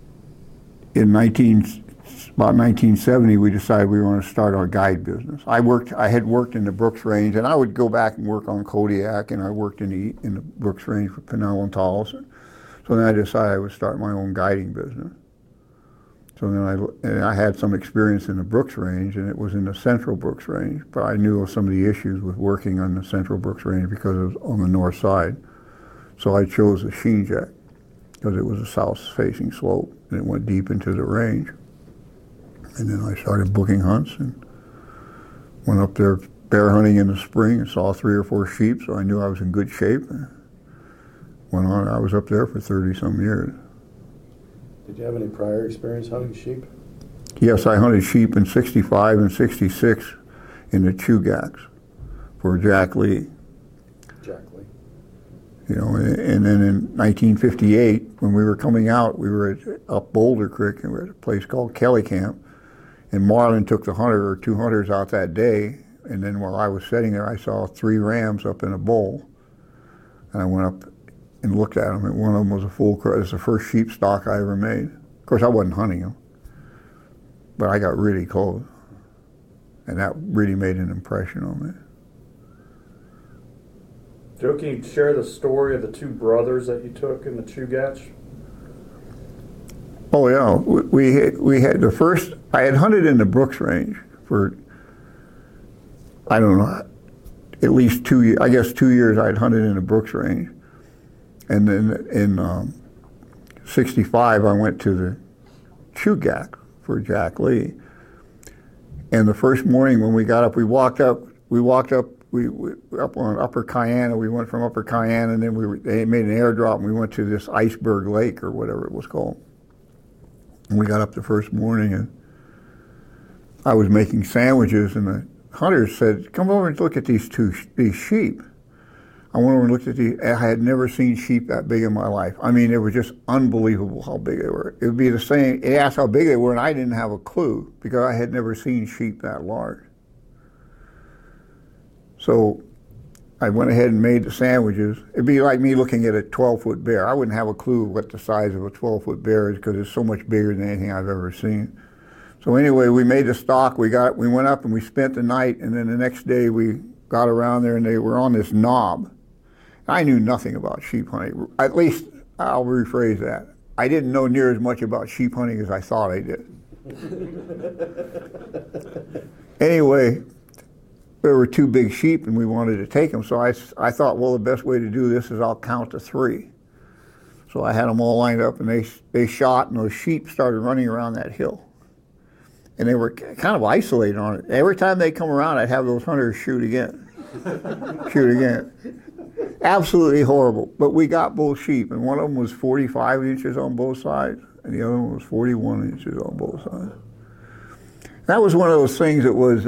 Speaker 2: about 1970, we decided we were going to start our guide business. I had worked in the Brooks Range, and I would go back and work on Kodiak, and I worked in the Brooks Range for Pinnell and Tolleson. So then I decided I would start my own guiding business. So then I had some experience in the Brooks Range, and it was in the Central Brooks Range, but I knew of some of the issues with working on the Central Brooks Range because it was on the north side. So I chose the Sheen Jack because it was a south-facing slope, and it went deep into the range. And then I started booking hunts and went up there bear hunting in the spring and saw 3 or 4 sheep, so I knew I was in good shape. And went on. I was up there for 30-some years.
Speaker 1: Did you have any prior experience hunting sheep?
Speaker 2: Yes, I hunted sheep in 65 and 66 in the Chugachs for Jack Lee.
Speaker 1: Jack Lee.
Speaker 2: You know, and then in 1958, when we were coming out, we were up Boulder Creek, and we were at a place called Kelly Camp. And Marlin took the hunter or 2 hunters out that day, and then while I was sitting there, I saw 3 rams up in a bowl. And I went up and looked at them, and one of them was a full cross. It's the first sheep stock I ever made. Of course, I wasn't hunting them, but I got really close. And that really made an impression on me.
Speaker 3: Joe, can you share the story of the 2 brothers that you took in the Chugach?
Speaker 2: Oh yeah, we had the first. I had hunted in the Brooks Range for, I don't know, at least 2 years. I guess 2 years I had hunted in the Brooks Range, and then in '65 I went to the Chugach for Jack Lee. And the first morning when we got up, we walked up on Upper Cayenne. We went from Upper Cayenne, and then they made an airdrop, and we went to this Iceberg Lake or whatever it was called. And we got up the first morning, and I was making sandwiches, and the hunters said, "Come over and look at these sheep." I went over and looked at these. I had never seen sheep that big in my life. I mean, it was just unbelievable how big they were. It would be the same. They asked how big they were, and I didn't have a clue because I had never seen sheep that large. So I went ahead and made the sandwiches. It'd be like me looking at a 12-foot bear. I wouldn't have a clue what the size of a 12-foot bear is because it's so much bigger than anything I've ever seen. So anyway, we made the stock. We went up and we spent the night, and then the next day we got around there and they were on this knob. I knew nothing about sheep hunting. At least I'll rephrase that. I didn't know near as much about sheep hunting as I thought I did. Anyway, there were 2 big sheep and we wanted to take them. So I thought, well, the best way to do this is I'll count to 3. So I had them all lined up and they shot, and those sheep started running around that hill. And they were kind of isolated on it. Every time they come around, I'd have those hunters shoot again. Shoot again. Absolutely horrible. But we got both sheep, and one of them was 45 inches on both sides, and the other one was 41 inches on both sides. That was one of those things that was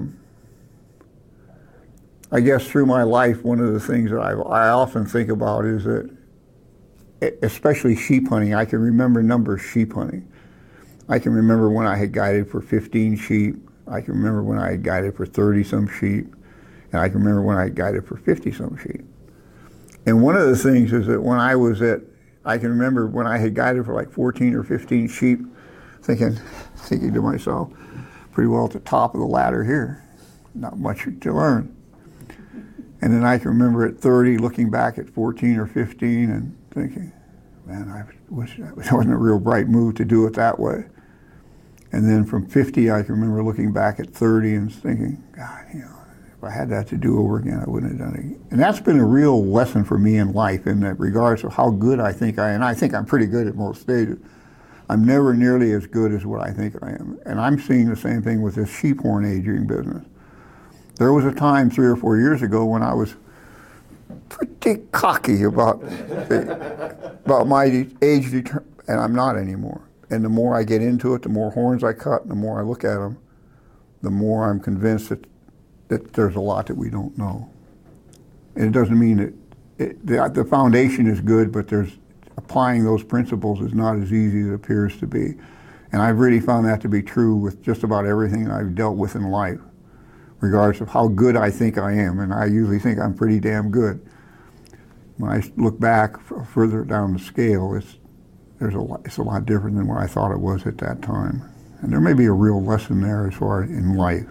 Speaker 2: I guess through my life, one of the things that I often think about is that, especially sheep hunting, I can remember a number of sheep hunting. I can remember when I had guided for 15 sheep. I can remember when I had guided for 30-some sheep. And I can remember when I had guided for 50-some sheep. And one of the things is that when I can remember when I had guided for like 14 or 15 sheep, thinking to myself, pretty well at the top of the ladder here. Not much to learn. And then I can remember at 30 looking back at 14 or 15 and thinking, man, I wish that wasn't a real bright move to do it that way. And then from 50, I can remember looking back at 30 and thinking, God, if I had that to do over again, I wouldn't have done it. And that's been a real lesson for me in life in that regards of how good I think I am. And I think I'm pretty good at most stages. I'm never nearly as good as what I think I am. And I'm seeing the same thing with this sheep horn aging business. There was a time 3 or 4 years ago when I was pretty cocky about my age, and I'm not anymore. And the more I get into it, the more horns I cut, and the more I look at them, the more I'm convinced that there's a lot that we don't know. And it doesn't mean that the foundation is good, but applying those principles is not as easy as it appears to be. And I've really found that to be true with just about everything I've dealt with in life, regardless of how good I think I am. And I usually think I'm pretty damn good. When I look back further down the scale, it's a lot different than what I thought it was at that time. And there may be a real lesson there as far as in life.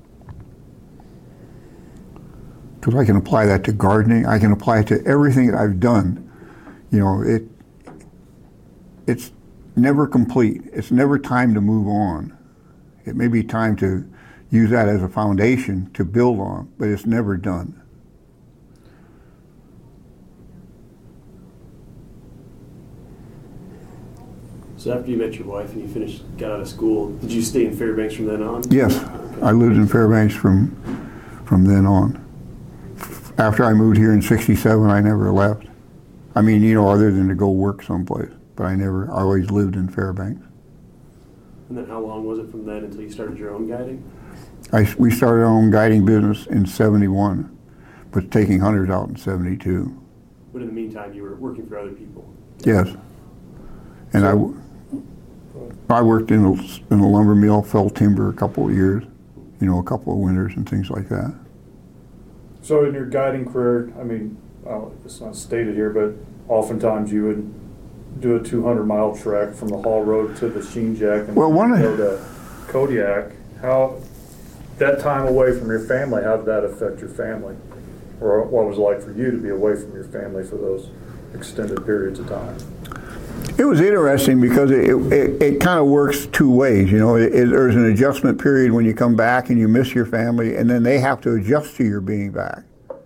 Speaker 2: Because I can apply that to gardening. I can apply it to everything that I've done. It's never complete. It's never time to move on. It may be time to use that as a foundation to build on, but it's never done.
Speaker 4: So after you met your wife and you got out of school, did you stay in Fairbanks from then on?
Speaker 2: Yes, okay. I lived in Fairbanks from then on. After I moved here in '67, I never left. I mean, other than to go work someplace, but I always lived in Fairbanks.
Speaker 4: And then how long was it from then until you started your own guiding?
Speaker 2: We started our own guiding business in '71, but taking hunters out in '72.
Speaker 4: But in the meantime, you were working for other people?
Speaker 2: Yes. And I worked in a lumber mill, felled timber a couple of years, a couple of winters and things like that.
Speaker 3: So in your guiding career, I mean, it's not stated here, but oftentimes you would do a 200-mile trek from the Hall Road to the Sheen Jack and go to Kodiak. How, that time away from your family, how did that affect your family? Or what was it like for you to be away from your family for those extended periods of time?
Speaker 2: It was interesting because it kind of works 2 ways. There's an adjustment period when you come back and you miss your family, and then they have to adjust to your being back.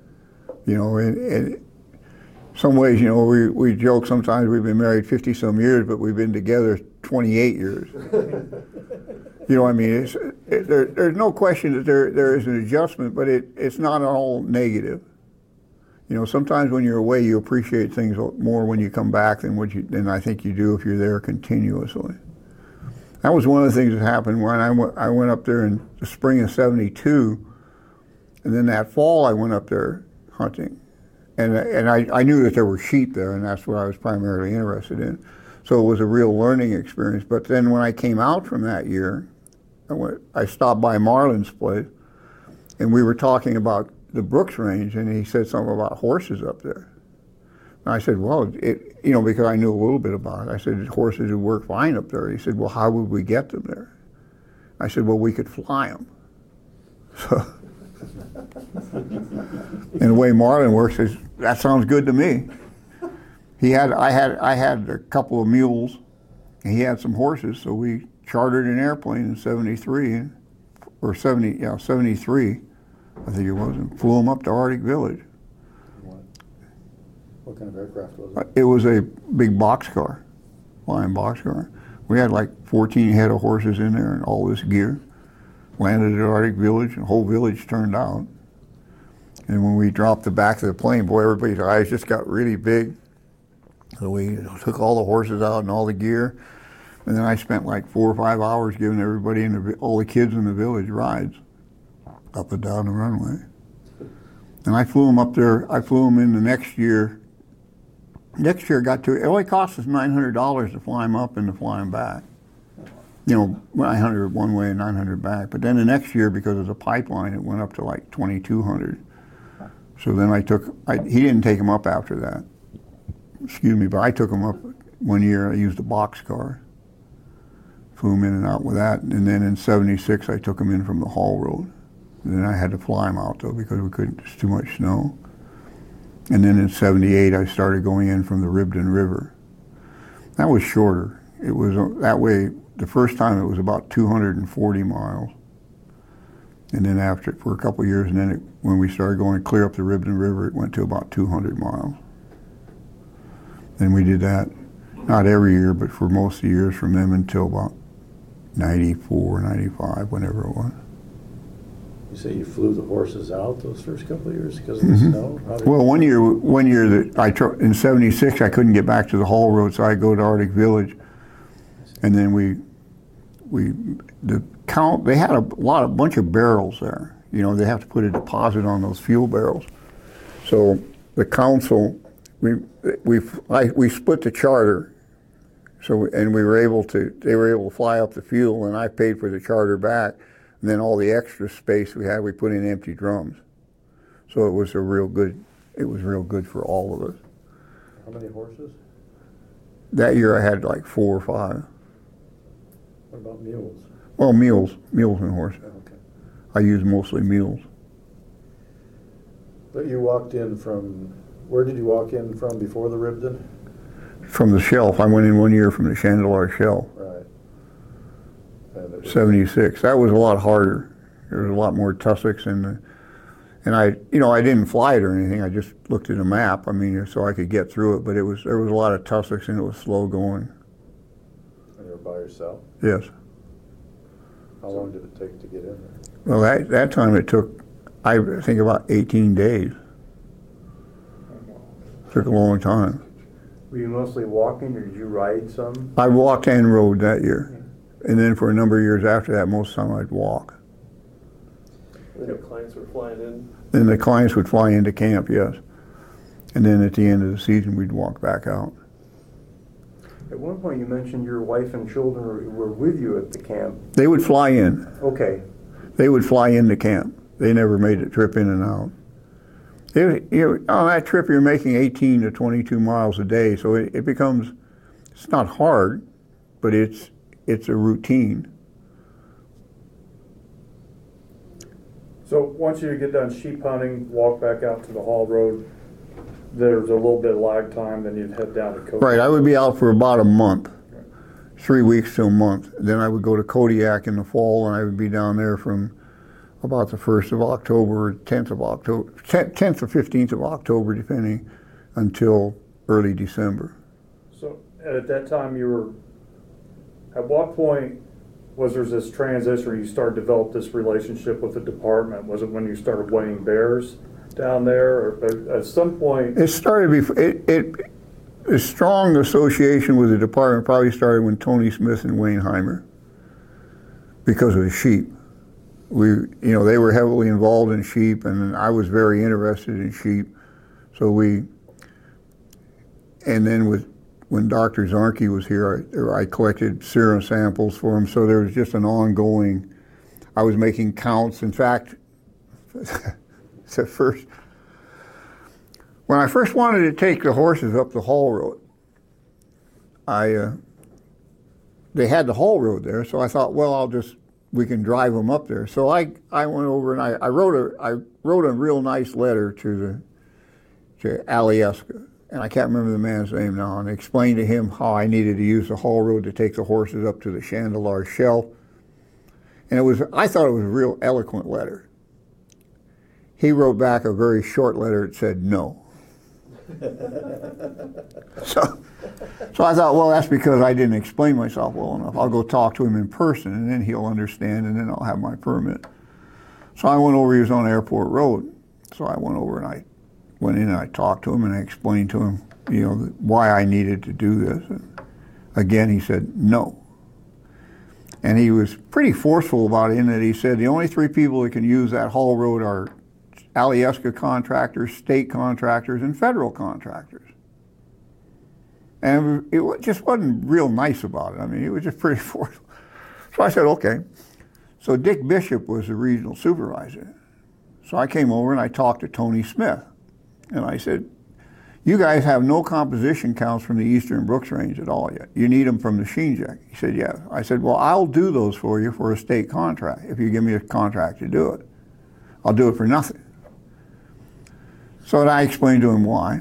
Speaker 2: In some ways, we joke sometimes we've been married 50-some years, but we've been together 28 years. I mean? There's no question that there is an adjustment, but it's not all negative. Sometimes when you're away, you appreciate things more when you come back than I think you do if you're there continuously. That was one of the things that happened when I went up there in the spring of '72, and then that fall I went up there hunting, and I knew that there were sheep there, and that's what I was primarily interested in. So it was a real learning experience. But then when I came out from that year, I stopped by Marlin's place, and we were talking about the Brooks Range, and he said something about horses up there. And I said, well, because I knew a little bit about it. I said, horses would work fine up there. He said, well, how would we get them there? I said, well, we could fly them. So, and the way Marlin works is, that sounds good to me. I had a couple of mules, and he had some horses, so we chartered an airplane in 73, or 73, I think it was, and flew them up to Arctic Village.
Speaker 1: What kind of aircraft was it?
Speaker 2: It was a big boxcar, flying boxcar. We had like 14 head of horses in there and all this gear. Landed at Arctic Village, and the whole village turned out. And when we dropped the back of the plane, boy, everybody's eyes just got really big. So we took all the horses out and all the gear. And then I spent like 4 or 5 hours giving everybody, all the kids in the village, rides up and down the runway. And I flew them up there. I flew them in the next year. Next year it only cost us $900 to fly them up and to fly them back. 900 one way and 900 back. But then the next year, because of the pipeline, it went up to like 2,200. So then he didn't take them up after that. Excuse me, but I took them up one year. I used a boxcar. Flew them in and out with that. And then in 76, I took them in from the Hall Road. And then I had to fly them out, though, because we couldn't, there's too much snow. And then in 78, I started going in from the Ribden River. That was shorter. It was that way. The first time it was about 240 miles. And then for a couple of years, and then when we started going clear up the Ribden River, it went to about 200 miles. And we did that, not every year, but for most of the years from them until about 94, 95, whenever it was.
Speaker 1: You say you flew the horses out those first couple of years because of the snow?
Speaker 2: Well, one year that in 76, I couldn't get back to the Hall Road, so I go to Arctic Village. And then they had a bunch of barrels there. They have to put a deposit on those fuel barrels. So the council, we split the charter. So, and they were able to fly up the fuel, and I paid for the charter back. And then all the extra space we had, we put in empty drums. So it was real good for all of us.
Speaker 1: How many horses?
Speaker 2: That year I had like 4 or 5.
Speaker 1: What about mules?
Speaker 2: Well, mules and horses.
Speaker 1: Okay.
Speaker 2: I use mostly mules.
Speaker 1: But you walked in from, where did you walk in from before the Ribden?
Speaker 2: From the shelf. I went in one year from the Chandeleur shelf.
Speaker 1: Right.
Speaker 2: 76. That was a lot harder. There was a lot more tussocks and I didn't fly it or anything. I just looked at a map. So I could get through it. But there was a lot of tussocks and it was slow going.
Speaker 1: And you were by yourself?
Speaker 2: Yes.
Speaker 1: How long did it take to get in there?
Speaker 2: Well, that time it took, I think, about 18 days. It took a long time.
Speaker 5: Were you mostly walking, or did you ride some?
Speaker 2: I walked and rode that year. And then for a number of years after that, most of the time I'd walk.
Speaker 4: And your clients were flying in?
Speaker 2: Then the clients would fly into camp, yes. And then at the end of the season, we'd walk back out.
Speaker 5: At one point you mentioned your wife and children were with you at the camp.
Speaker 2: They would fly in.
Speaker 5: Okay.
Speaker 2: They would fly into camp. They never made the trip in and out. On that trip, you're making 18 to 22 miles a day, so it becomes, it's not hard, but it's a routine.
Speaker 3: So once you get done sheep hunting, walk back out to the Hall Road, there's a little bit of lag time, then you'd head down to Kodiak.
Speaker 2: Right, I would be out for about a month, 3 weeks to a month. Then I would go to Kodiak in the fall, and I would be down there from about the 1st of October, 10th of October, 10th or 15th of October, depending, until early December.
Speaker 3: So at that time at what point was there this transition where you started to develop this relationship with the department? Was it when you started weighing bears down there, or at some point?
Speaker 2: It started before. A strong association with the department probably started when Tony Smith and Wayne Heimer, because of the sheep. They were heavily involved in sheep, and I was very interested in sheep. So and then when Dr. Zarnke was here, I collected serum samples for him. So there was just an ongoing. I was making counts. In fact, the first. When I first wanted to take the horses up the Hall Road, they had the Hall Road there, so I thought, well, we can drive them up there. So I went over and I wrote a real nice letter to Alyeska, and I can't remember the man's name now, and explained to him how I needed to use the Hall Road to take the horses up to the Chandeleur Shell. And I thought it was a real eloquent letter. He wrote back a very short letter that said no. So I thought, well, that's because I didn't explain myself well enough. I'll go talk to him in person, and then he'll understand, and then I'll have my permit. So I went over. He was on Airport Road. So I went over and I went in and I talked to him and I explained to him, why I needed to do this. And again, he said no. And he was pretty forceful about it in that he said the only three people that can use that Hall Road are Alyeska contractors, state contractors, and federal contractors. And it just wasn't real nice about it. I mean, it was just pretty forceful. So I said, okay. So Dick Bishop was the regional supervisor. So I came over and I talked to Tony Smith. And I said, you guys have no composition counts from the Eastern Brooks Range at all yet. You need them from the Sheenjack. He said, yeah. I said, well, I'll do those for you for a state contract if you give me a contract to do it. I'll do it for nothing. So I explained to him why.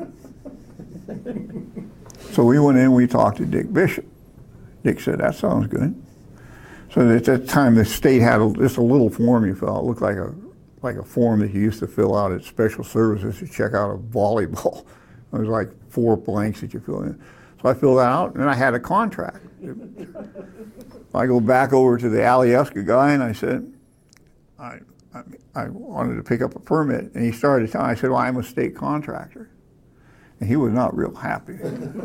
Speaker 2: So we went in, we talked to Dick Bishop. Dick said, that sounds good. So at that time, the state had just a little form you fill out. It looked like a form that you used to fill out at special services to check out a volleyball. It was like 4 blanks that you fill in. So I filled that out, and I had a contract. I go back over to the Alyeska guy, and I said, I wanted to pick up a permit. And he started to tell me, I said, well, I'm a state contractor. And he was not real happy.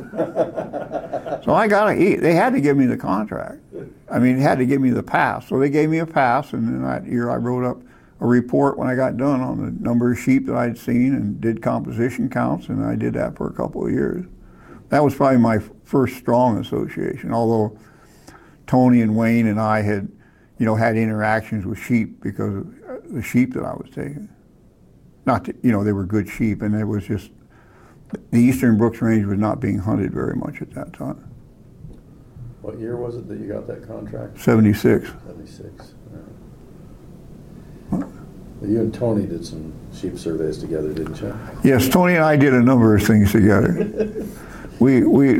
Speaker 2: So I got to eat. They had to give me the contract. I mean, they had to give me the pass. So they gave me a pass, and then that year I wrote up a report when I got done on the number of sheep that I'd seen and did composition counts, and I did that for a couple of years. That was probably my first strong association, although Tony and Wayne and I had, had interactions with sheep because of the sheep that I was taking. Not that, they were good sheep, and it was just, the Eastern Brooks Range was not being hunted very much at that time.
Speaker 1: What year was it that you got that contract?
Speaker 2: 76.
Speaker 1: 76. You and Tony did some sheep surveys together, didn't you?
Speaker 2: Yes, Tony and I did a number of things together. we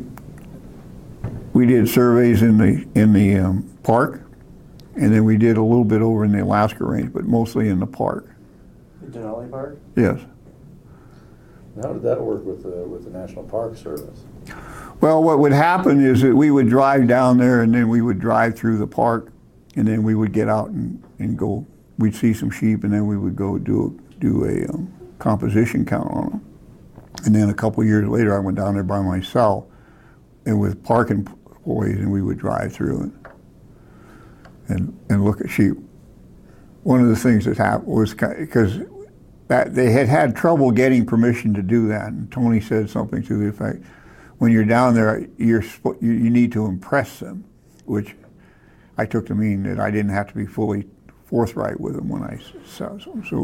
Speaker 2: did surveys in the park, and then we did a little bit over in the Alaska Range, but mostly in the park.
Speaker 5: The Denali Park?
Speaker 2: Yes.
Speaker 1: How did that work with the National Park Service?
Speaker 2: Well, what would happen is that we would drive down there, and then we would drive through the park, and then we would get out and go. We'd see some sheep, and then we would go do a composition count on them. And then a couple of years later, I went down there by myself and with park employees, and we would drive through it and look at sheep. One of the things that happened was because they had trouble getting permission to do that, and Tony said something to the effect, when you're down there, you need to impress them, which I took to mean that I didn't have to be fully forthright with them when I saw them. So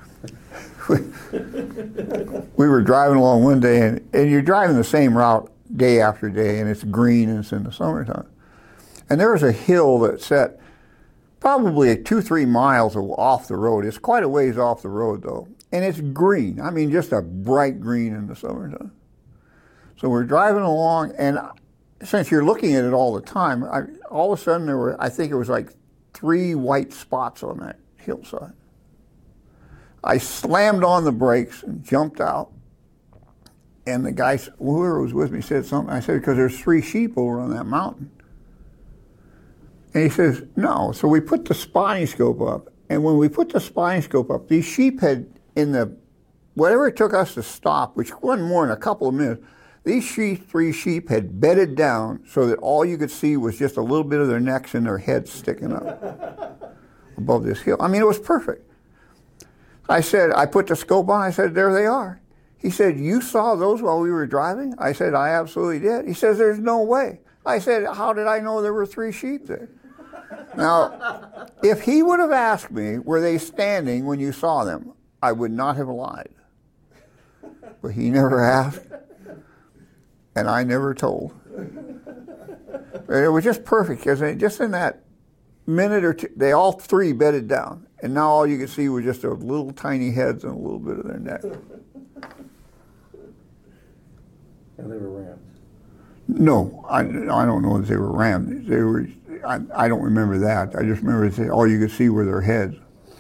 Speaker 2: we were driving along one day, and you're driving the same route day after day, and it's green, and it's in the summertime. And there was a hill that set probably 2-3 miles off the road. It's quite a ways off the road, though. And it's green. I mean, just a bright green in the summertime. So we're driving along, and since you're looking at it all the time, all of a sudden there were, I think it was like 3 white spots on that hillside. I slammed on the brakes and jumped out. And the guy, whoever was with me, said something. I said, because there's 3 sheep over on that mountain. And he says, no. So we put the spotting scope up. And when we put the spotting scope up, these sheep had, whatever it took us to stop, which wasn't more than a couple of minutes, these 3 sheep had bedded down so that all you could see was just a little bit of their necks and their heads sticking up above this hill. I mean, it was perfect. I said, I put the scope on, I said, there they are. He said, you saw those while we were driving? I said, I absolutely did. He says, there's no way. I said, how did I know there were 3 sheep there? Now, if he would have asked me, were they standing when you saw them, I would not have lied. But he never asked, and I never told. It was just perfect, because just in that minute or two, they all three bedded down, and now all you could see was just their little tiny heads and a little bit of their neck.
Speaker 1: And they were rams.
Speaker 2: No, I don't know if they were rams. They were. I don't remember that. I just remember all you could see were their heads.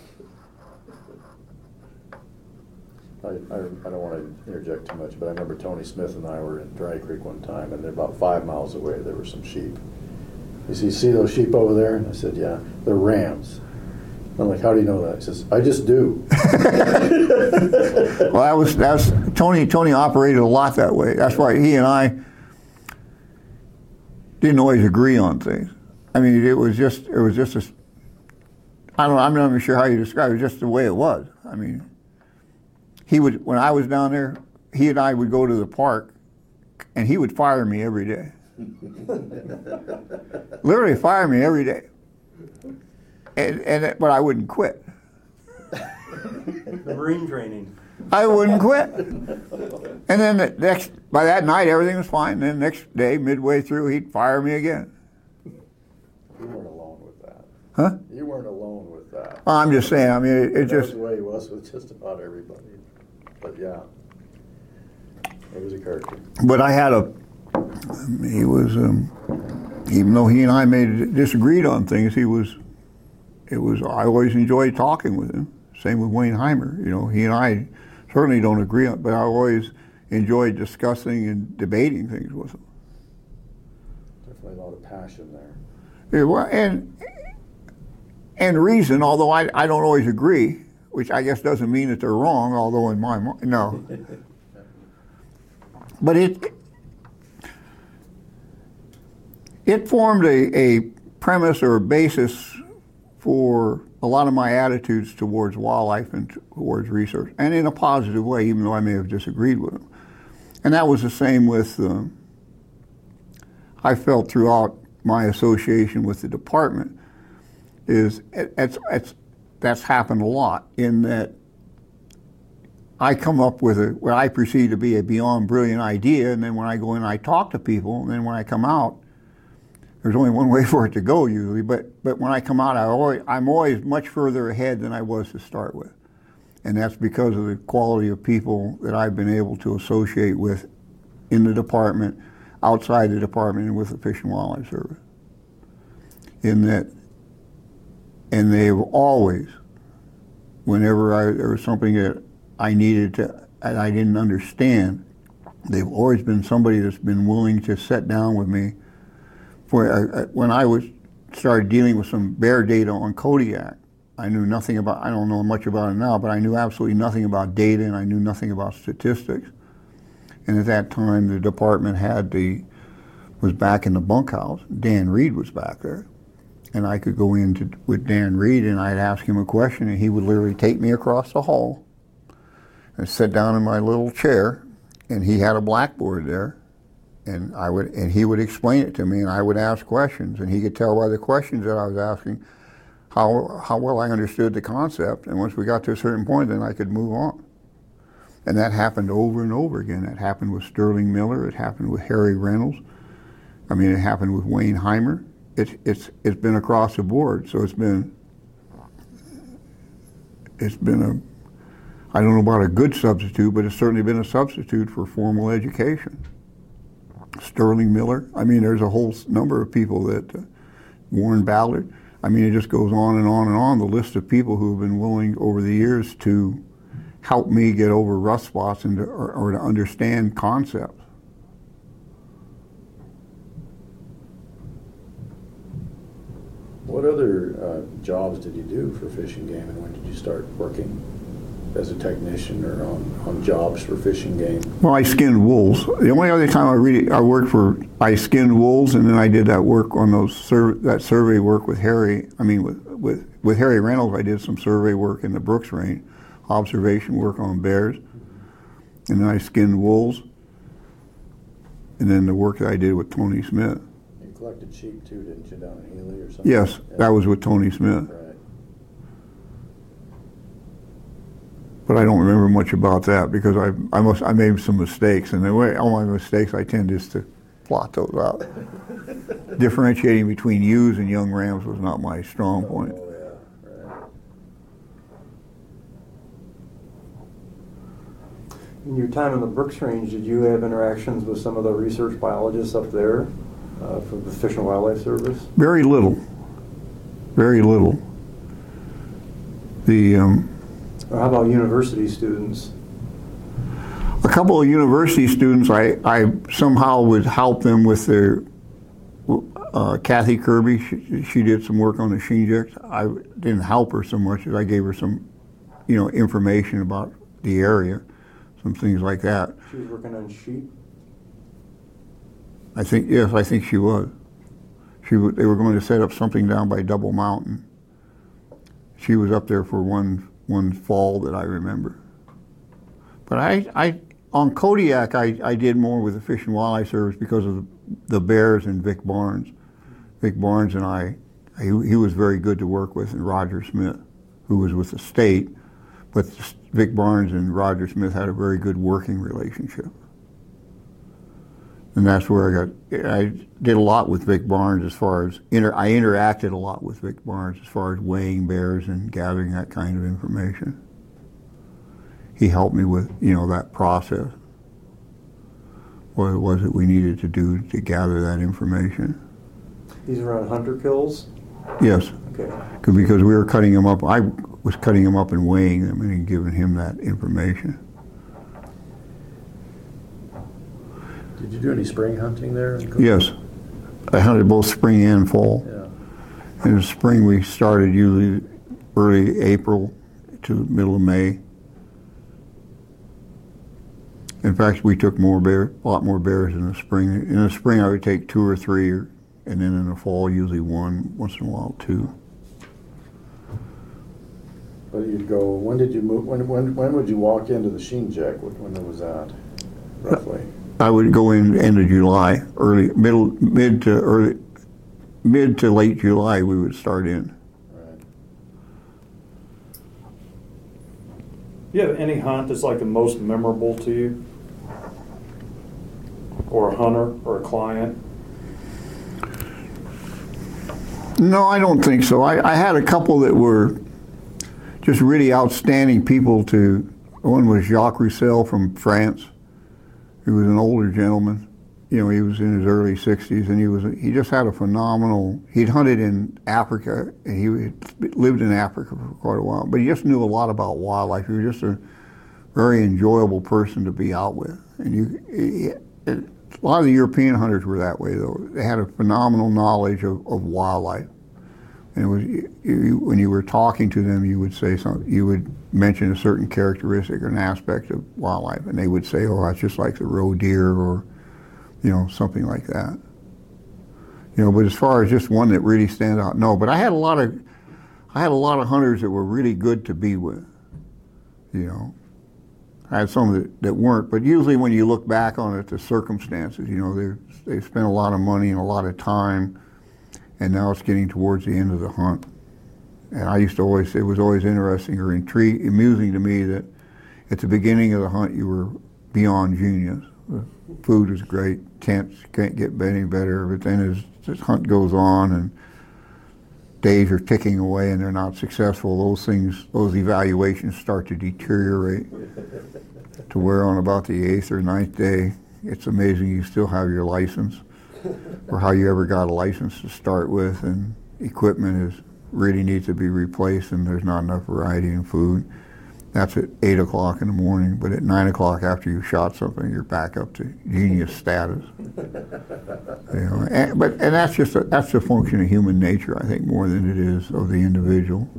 Speaker 1: I don't want to interject too much, but I remember Tony Smith and I were in Dry Creek one time, and they're about 5 miles away. There were some sheep. You see those sheep over there? And I said, yeah, they're rams. I'm like, how do you know that? He says, I just do.
Speaker 2: Well, that was Tony. Tony operated a lot that way. That's why he and I didn't always agree on things. I mean, it was just I'm not even sure how you describe it. Just the way it was. I mean, when I was down there, he and I would go to the park, and he would fire me every day. Literally fire me every day. But I wouldn't quit.
Speaker 5: The Marine training.
Speaker 2: I wouldn't quit. And then by that night, everything was fine. Then the next day, midway through, he'd fire me again.
Speaker 1: You weren't alone with that.
Speaker 2: Huh?
Speaker 1: You weren't alone with that.
Speaker 2: Well, I'm just saying. I mean, it
Speaker 1: That's
Speaker 2: just.
Speaker 1: the way he was with just about everybody. But yeah, he was a character.
Speaker 2: But he was, even though he and I disagreed on things, I always enjoyed talking with him. Same with Wayne Heimer. You know, he and I certainly don't agree on, but I always enjoyed discussing and debating things with him.
Speaker 1: Definitely a lot of passion there.
Speaker 2: Yeah, well, and reason, although I don't always agree, which I guess doesn't mean that they're wrong, although in my mind, no. But it formed a premise or a basis for a lot of my attitudes towards wildlife and towards research, and in a positive way, even though I may have disagreed with them. And that was the same with, I felt throughout my association with the department, that's happened a lot, in that I come up with what I perceive to be a beyond brilliant idea, and then when I go in, I talk to people, and then when I come out, there's only one way for it to go usually, but when I come out, I'm always much further ahead than I was to start with. And that's because of the quality of people that I've been able to associate with in the department, outside the department, and with the Fish and Wildlife Service. And they've always, whenever there was something that I needed to, and I didn't understand, they've always been somebody that's been willing to sit down with me. When I started dealing with some bear data on Kodiak, I knew nothing about, I don't know much about it now, but I knew absolutely nothing about data, and I knew nothing about statistics. And at that time, the department was back in the bunkhouse. Dan Reed was back there. And I could go in with Dan Reed, and I'd ask him a question, and he would literally take me across the hall and sit down in my little chair, and he had a blackboard there. And he would explain it to me, and I would ask questions, and he could tell by the questions that I was asking how well I understood the concept. And once we got to a certain point, then I could move on. And that happened over and over again. That happened with Sterling Miller. It happened with Harry Reynolds. I mean, it happened with Wayne Heimer. It's been across the board. So it's been I don't know about a good substitute, but it's certainly been a substitute for formal education. Sterling Miller. I mean, there's a whole number of people that, Warren Ballard. I mean, it just goes on and on and on, the list of people who have been willing over the years to help me get over rust spots and or to understand concepts.
Speaker 1: What other jobs did you do for Fish and Game, and when did you start working as a technician or on jobs for Fish and Game?
Speaker 2: Well, I skinned wolves. The only other time I skinned wolves, and then I did that work on that survey work with Harry. I mean, with Harry Reynolds, I did some survey work in the Brooks Range, observation work on bears, and then I skinned wolves, and then the work that I did with Tony Smith.
Speaker 1: You collected sheep too, didn't you, down in Healy or something?
Speaker 2: Yes, that was with Tony Smith.
Speaker 1: Right.
Speaker 2: But I don't remember much about that because I made some mistakes, and the way all my mistakes I tend just to plot those out. Differentiating between ewes and young rams was not my strong point.
Speaker 1: Oh, yeah, right.
Speaker 5: In your time in the Brooks Range, did you have interactions with some of the research biologists up there from the Fish and Wildlife Service?
Speaker 2: Very little. Very little.
Speaker 5: Or how about university students?
Speaker 2: A couple of university students, I somehow would help them with their, Kathy Kirby, she did some work on the Shinjek. I didn't help her so much as I gave her some, information about the area, some things like that.
Speaker 5: She was working on sheep?
Speaker 2: I think she was. They were going to set up something down by Double Mountain. She was up there for one fall that I remember. But on Kodiak, I did more with the Fish and Wildlife Service because of the bears and Vic Barnes. Vic Barnes and he was very good to work with, and Roger Smith, who was with the state. But Vic Barnes and Roger Smith had a very good working relationship. And that's where I did a lot with Vic Barnes as far as, I interacted a lot with Vic Barnes as far as weighing bears and gathering that kind of information. He helped me with, that process. What it was that we needed to do to gather that information.
Speaker 5: These are on hunter kills?
Speaker 2: Yes.
Speaker 5: Okay.
Speaker 2: Because we were cutting them up. I was cutting them up and weighing them and giving him that information.
Speaker 1: Did you do any spring hunting there?
Speaker 2: Yes. I hunted both spring and fall.
Speaker 1: Yeah.
Speaker 2: In the spring we started usually early April to the middle of May. In fact, we took a lot more bears in the spring. In the spring I would take 2 or 3, and then in the fall usually 1, once in a while 2.
Speaker 1: But you'd go, when did you move, when would you walk into the Shinjek? When was that, roughly?
Speaker 2: I would go in end of July, mid to late July. We would start in.
Speaker 1: Right.
Speaker 3: You have any hunt that's like the most memorable to you, or a hunter, or a client?
Speaker 2: No, I don't think so. I had a couple that were just really outstanding people. One was Jacques Roussel from France. He was an older gentleman. He was in his early 60s, and he just had a phenomenal. He'd hunted in Africa, and he lived in Africa for quite a while. But he just knew a lot about wildlife. He was just a very enjoyable person to be out with. And a lot of the European hunters were that way, though. They had a phenomenal knowledge of wildlife. And it was when you were talking to them, you would say something. You would mention a certain characteristic or an aspect of wildlife, and they would say, "Oh, that's just like the roe deer," or something like that. But as far as just one that really stands out, no. But I had a lot of hunters that were really good to be with. I had some that weren't, but usually when you look back on it, the circumstances, they spent a lot of money and a lot of time, and now it's getting towards the end of the hunt. And it was always interesting or amusing to me that at the beginning of the hunt you were beyond genius. The food was great, tents can't get any better, but then as this hunt goes on and days are ticking away and they're not successful, those evaluations start to deteriorate to where on about the 8th or 9th day, it's amazing you still have your license or how you ever got a license to start with, and equipment really needs to be replaced and there's not enough variety in food. That's at 8 o'clock in the morning, but at 9 o'clock after you shot something, you're back up to genius status. And that's a function of human nature, I think, more than it is of the individual.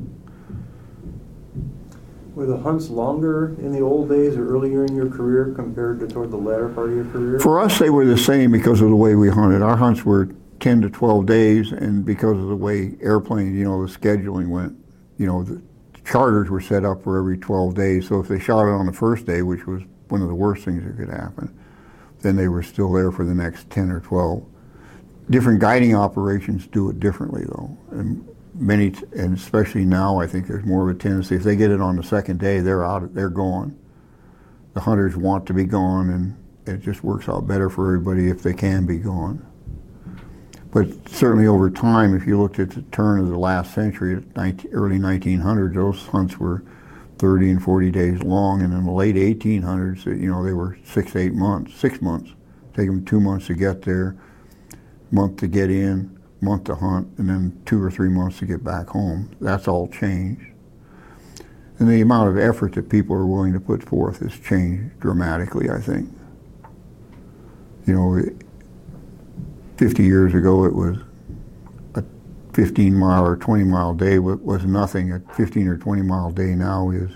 Speaker 5: Were the hunts longer in the old days or earlier in your career compared to toward the latter part of your career?
Speaker 2: For us, they were the same because of the way we hunted. Our hunts were 10 to 12 days, and because of the way airplanes, the scheduling went, the charters were set up for every 12 days. So if they shot it on the first day, which was one of the worst things that could happen, then they were still there for the next 10 or 12. Different guiding operations do it differently, though. And and especially now, I think there's more of a tendency. If they get it on the second day, they're out. They're gone. The hunters want to be gone, and it just works out better for everybody if they can be gone. But certainly over time, if you looked at the turn of the last century, early 1900s, those hunts were 30 and 40 days long, and in the late 1800s, you know, they were 6 to 8 months, 6 months. Take them 2 months to get there, month to get in, month to hunt, and then 2 or 3 months to get back home. That's all changed. And the amount of effort that people are willing to put forth has changed dramatically, I think. You know, 50 years ago it was a 15-mile or 20-mile day was nothing. A 15 or 20-mile day now is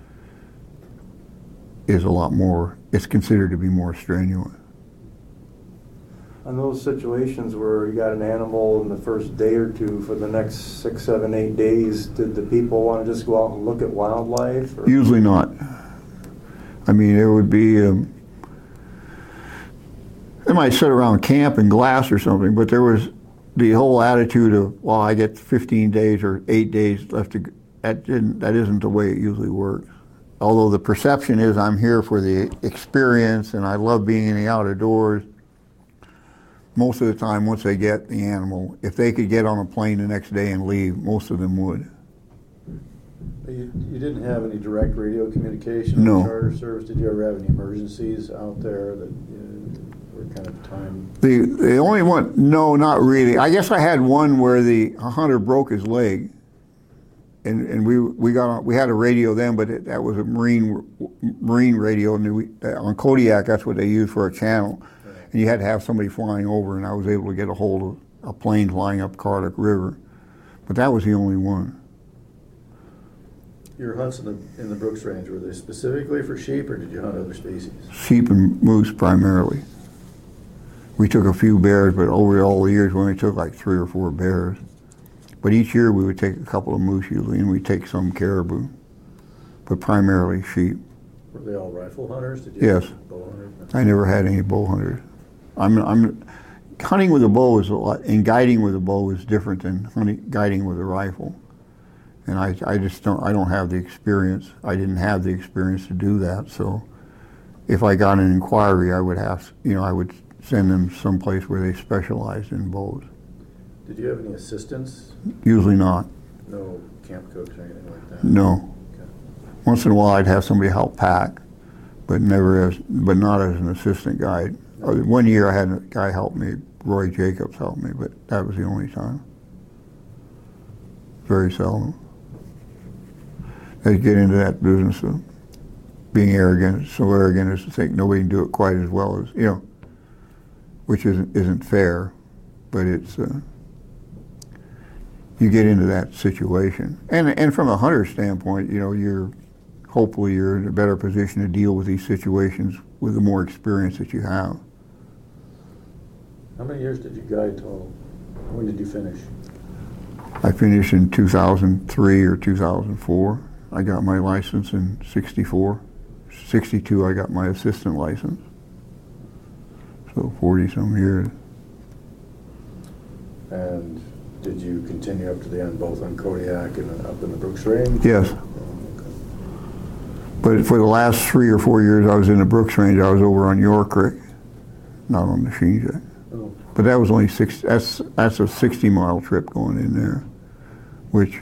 Speaker 2: a lot more. It's considered to be more strenuous.
Speaker 5: On those situations where you got an animal in the first day or two, for the next 6, 7, 8 days, did the people want to just go out and look at wildlife? Or?
Speaker 2: Usually not. I mean, there would be, they might sit around camp and glass or something, but there was the whole attitude of, well, I get 15 days or 8 days left to, that isn't the way it usually works. Although the perception is I'm here for the experience and I love being in the outdoors. Most of the time, once they get the animal, if they could get on a plane the next day and leave, most of them would.
Speaker 1: You didn't have any direct radio communication?
Speaker 2: No.
Speaker 1: Charter service? Did you ever have any emergencies out there that were kind of timed?
Speaker 2: The only one, no, not really. I guess I had one where a hunter broke his leg, and we had a radio then, but that was a marine radio, and on Kodiak that's what they used for a channel. And you had to have somebody flying over, and I was able to get a hold of a plane flying up Cardiac River. But that was the only one.
Speaker 1: Your hunts in the Brooks Range, were they specifically for sheep, or did you hunt other species?
Speaker 2: Sheep and moose primarily. We took a few bears, but over all the years we only took like 3 or 4 bears. But each year we would take a couple of moose usually, and we'd take some caribou. But primarily sheep.
Speaker 1: Were they all rifle hunters? Did you
Speaker 2: Yes.
Speaker 1: have bow hunters?
Speaker 2: I never had any bow hunters. Hunting with a bow is a lot, and guiding with a bow is different than guiding with a rifle. And I don't have the experience. I didn't have the experience to do that. So if I got an inquiry, I would send them someplace where they specialized in bows.
Speaker 1: Did you have any assistants?
Speaker 2: Usually not.
Speaker 1: No camp cooks or anything like that?
Speaker 2: No.
Speaker 1: Okay.
Speaker 2: Once in a while I'd have somebody help pack, but not as an assistant guide. One year I had a guy help me, Roy Jacobs helped me, but that was the only time. Very seldom. They get into that business of being arrogant, so arrogant as to think nobody can do it quite as well as, which isn't fair, but it's, you get into that situation. And from a hunter standpoint, hopefully you're in a better position to deal with these situations with the more experience that you have.
Speaker 1: How many years did you guide total? When did you finish?
Speaker 2: I finished in 2003 or 2004. I got my license in 64. 62 I got my assistant license. So 40-some years.
Speaker 1: And did you continue up to the end, both on Kodiak and up in the Brooks Range?
Speaker 2: Yes. But for the last 3 or 4 years I was in the Brooks Range, I was over on York Creek, not on the Sheen Jack.
Speaker 1: Oh.
Speaker 2: But that was only that's a 60-mile trip going in there, which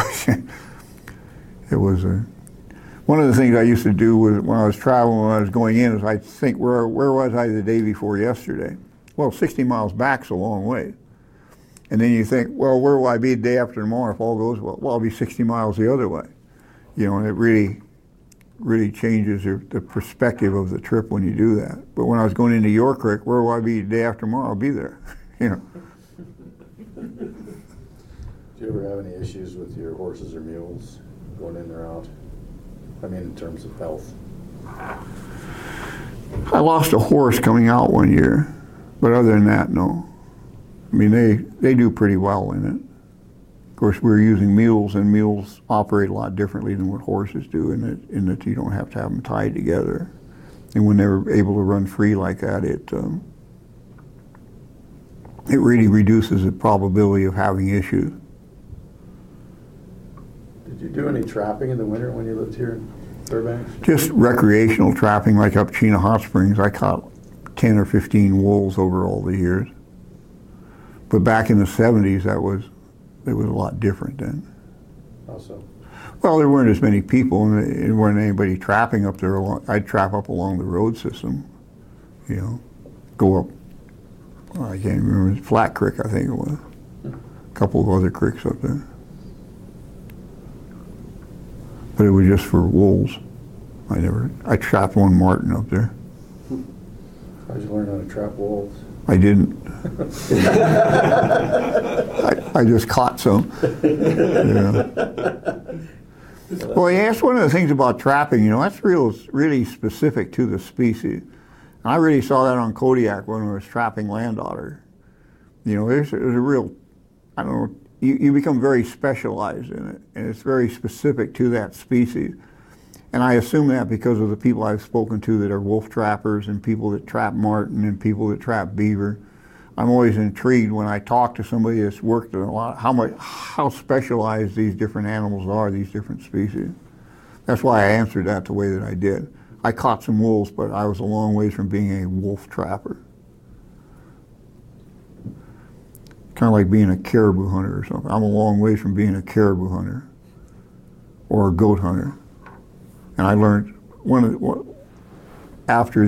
Speaker 2: it was one of the things I used to do was when I was traveling, when I was going in, is I'd think, where was I the day before yesterday? Well, 60 miles back's a long way. And then you think, well, where will I be the day after tomorrow if all goes well? Well, I'll be 60 miles the other way. And it really changes the perspective of the trip when you do that. But when I was going into York Creek, where will I be the day after tomorrow? I'll be there.
Speaker 1: Do you ever have any issues with your horses or mules going in or out? I mean, in terms of health.
Speaker 2: I lost a horse coming out one year, but other than that, no. I mean, they do pretty well in it. Of course, we're using mules, and mules operate a lot differently than what horses do in that you don't have to have them tied together. And when they're able to run free like that, it really reduces the probability of having issues.
Speaker 1: any trapping in the winter when you lived here in Fairbanks?
Speaker 2: Just recreational trapping, like up Chena Hot Springs. I caught 10 or 15 wolves over all the years. But back in the 70s, it was a lot different then.
Speaker 1: How so?
Speaker 2: Well, there weren't as many people, and there weren't anybody trapping up there. I'd trap up along the road system, you know, go up, I can't remember, Flat Creek, I think it was. A couple of other creeks up there. But it was just for wolves. I trapped one marten up there.
Speaker 1: How did you learn how to trap wolves?
Speaker 2: I didn't. I just caught some. Yeah. Well, that's one of the things about trapping, you know, that's really specific to the species. And I really saw that on Kodiak when I was trapping land otter. You know, there's a real, I don't know, you become very specialized in it, and it's very specific to that species. And I assume that because of the people I've spoken to that are wolf trappers and people that trap marten and people that trap beaver. I'm always intrigued when I talk to somebody that's worked in a lot, how specialized these different animals are, these different species. That's why I answered that the way that I did. I caught some wolves, but I was a long ways from being a wolf trapper. Kind of like being a caribou hunter or something. I'm a long ways from being a caribou hunter or a goat hunter. And I learned after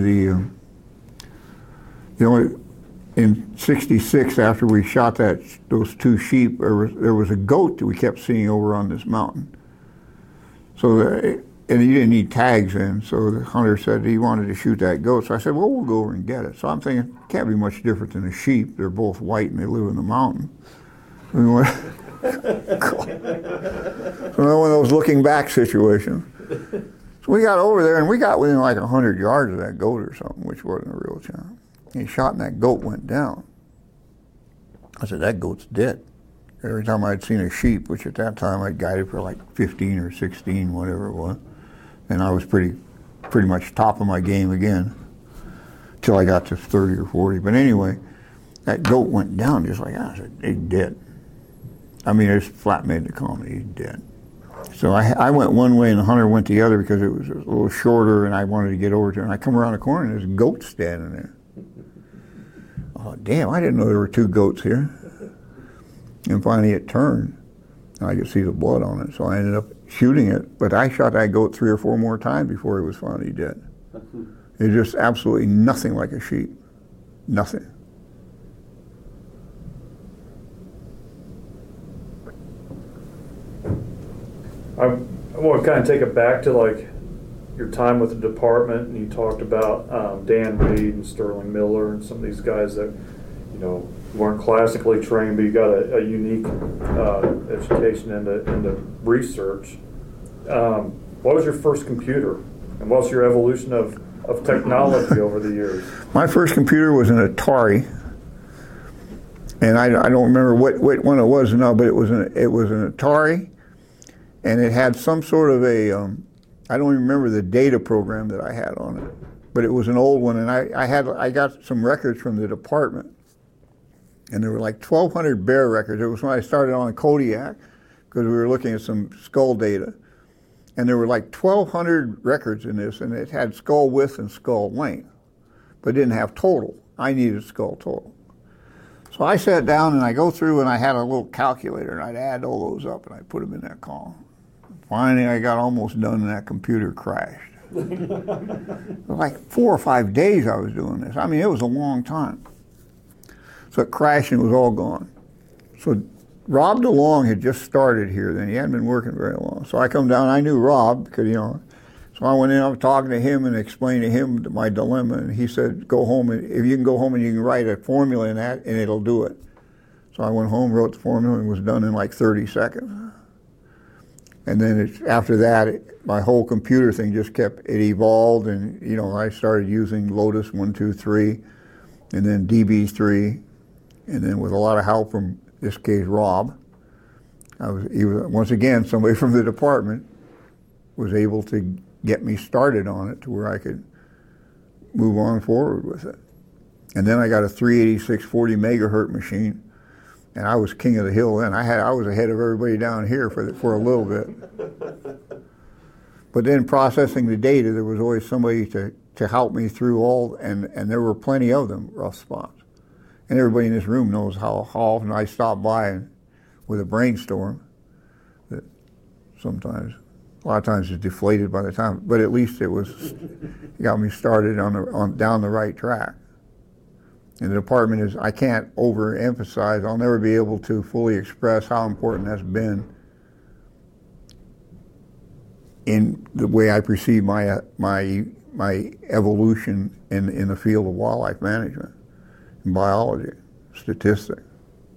Speaker 2: in '66, after we shot those two sheep, there was a goat that we kept seeing over on this mountain. So, and he didn't need tags in, so the hunter said he wanted to shoot that goat. So I said, well, we'll go over and get it. So I'm thinking, it can't be much different than a sheep. They're both white and they live in the mountain. I mean, so one of those looking back situations. So we got over there and we got within like 100 yards of that goat or something, which wasn't a real challenge. He shot and that goat went down. I said, that goat's dead. Every time I'd seen a sheep, which at that time I'd guided for like 15 or 16, whatever it was, and I was pretty much top of my game again till I got to 30 or 40. But anyway, that goat went down just like that. I said, he's dead. I mean, it's flat made the comedy, he's dead. So I went one way and the hunter went the other because it was a little shorter and I wanted to get over to it. And I come around the corner and there's a goat standing there. Oh, damn, I didn't know there were two goats here. And finally it turned and I could see the blood on it. So I ended up shooting it, but I shot that goat 3 or 4 more times before he was finally dead. It was just absolutely nothing like a sheep. Nothing.
Speaker 3: I want to kind of take it back to like your time with the department, and you talked about Dan Reed and Sterling Miller and some of these guys that, you know, weren't classically trained, but you got a unique education into research. What was your first computer, and what's your evolution of technology over the years?
Speaker 2: My first computer was an Atari, and I don't remember what one it was now, but it was an Atari. And it had some sort of I don't even remember the data program that I had on it, but it was an old one. And I got some records from the department, and there were like 1,200 bear records. It was when I started on Kodiak, because we were looking at some skull data. And there were like 1,200 records in this, and it had skull width and skull length, but didn't have total. I needed skull total. So I sat down and I go through and I had a little calculator and I'd add all those up and I'd put them in that column. Finally, I got almost done and that computer crashed. It was like 4 or 5 days I was doing this. I mean, it was a long time. So it crashed and it was all gone. So Rob DeLong had just started here then. He hadn't been working very long. So I come down, I knew Rob because, you know, so I went in, I was talking to him and explained to him my dilemma, and he said, go home, and if you can go home and you can write a formula in that, and it'll do it. So I went home, wrote the formula, and was done in like 30 seconds. And then after that, my whole computer thing just it evolved, and, you know, I started using Lotus 123, and then DB3, and then with a lot of help from, in this case, Rob, he was, once again, somebody from the department was able to get me started on it to where I could move on forward with it. And then I got a 386 40 megahertz machine and I was king of the hill then. I was ahead of everybody down here for a little bit. But then processing the data, there was always somebody to help me through all, and there were plenty of them, rough spots. And everybody in this room knows how often I stop by with a brainstorm that sometimes, a lot of times it's deflated by the time, but at least it got me started on down the right track. And the department is, I can't overemphasize, I'll never be able to fully express how important that's been in the way I perceive my evolution in the field of wildlife management, in biology, statistics.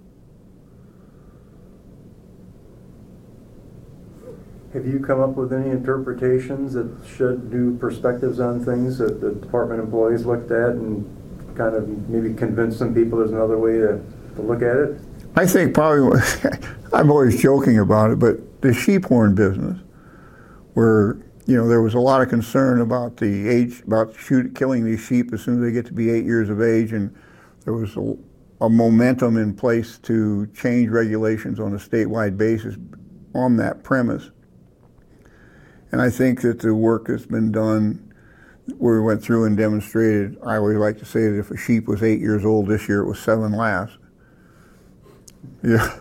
Speaker 5: Have you come up with any interpretations that shed new perspectives on things that the department employees looked at and kind of maybe convinced some people there's another way to look at it?
Speaker 2: I think probably, I'm always joking about it, but the sheep horn business, where there was a lot of concern about the age, about killing these sheep as soon as they get to be 8 years of age, and there was a momentum in place to change regulations on a statewide basis on that premise. And I think that the work that's been done, where we went through and demonstrated, I always like to say that if a sheep was 8 years old this year, it was 7 last. Yeah,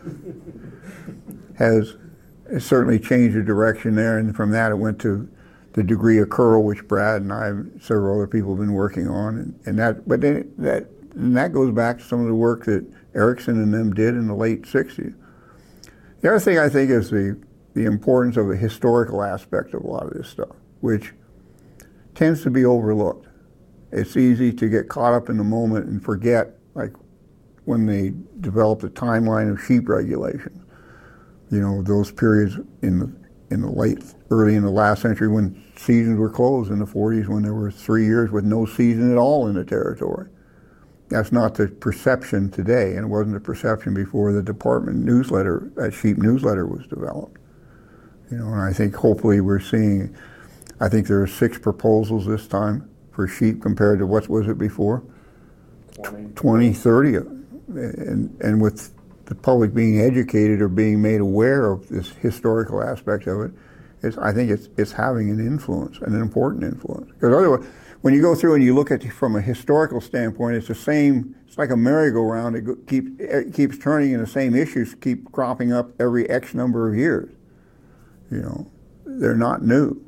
Speaker 2: it certainly changed the direction there, and from that it went to the degree of curl, which Brad and I and several other people have been working on, and that goes back to some of the work that Erickson and them did in the late 60s. The other thing I think is the importance of the historical aspect of a lot of this stuff, which tends to be overlooked. It's easy to get caught up in the moment and forget, like when they developed the timeline of sheep regulations. Those periods in the early in the last century when seasons were closed, in the 40s when there were 3 years with no season at all in the territory. That's not the perception today, and it wasn't the perception before the department newsletter, that sheep newsletter was developed. And I think hopefully we're seeing, I think there are 6 proposals this time for sheep compared to what was it before? 20, 30. And with the public being educated or being made aware of this historical aspect of it, I think it's having an influence, an important influence. Because otherwise, when you go through and you look at it from a historical standpoint, it's the same. It's like a merry-go-round. It keeps turning, and the same issues keep cropping up every X number of years. They're not new.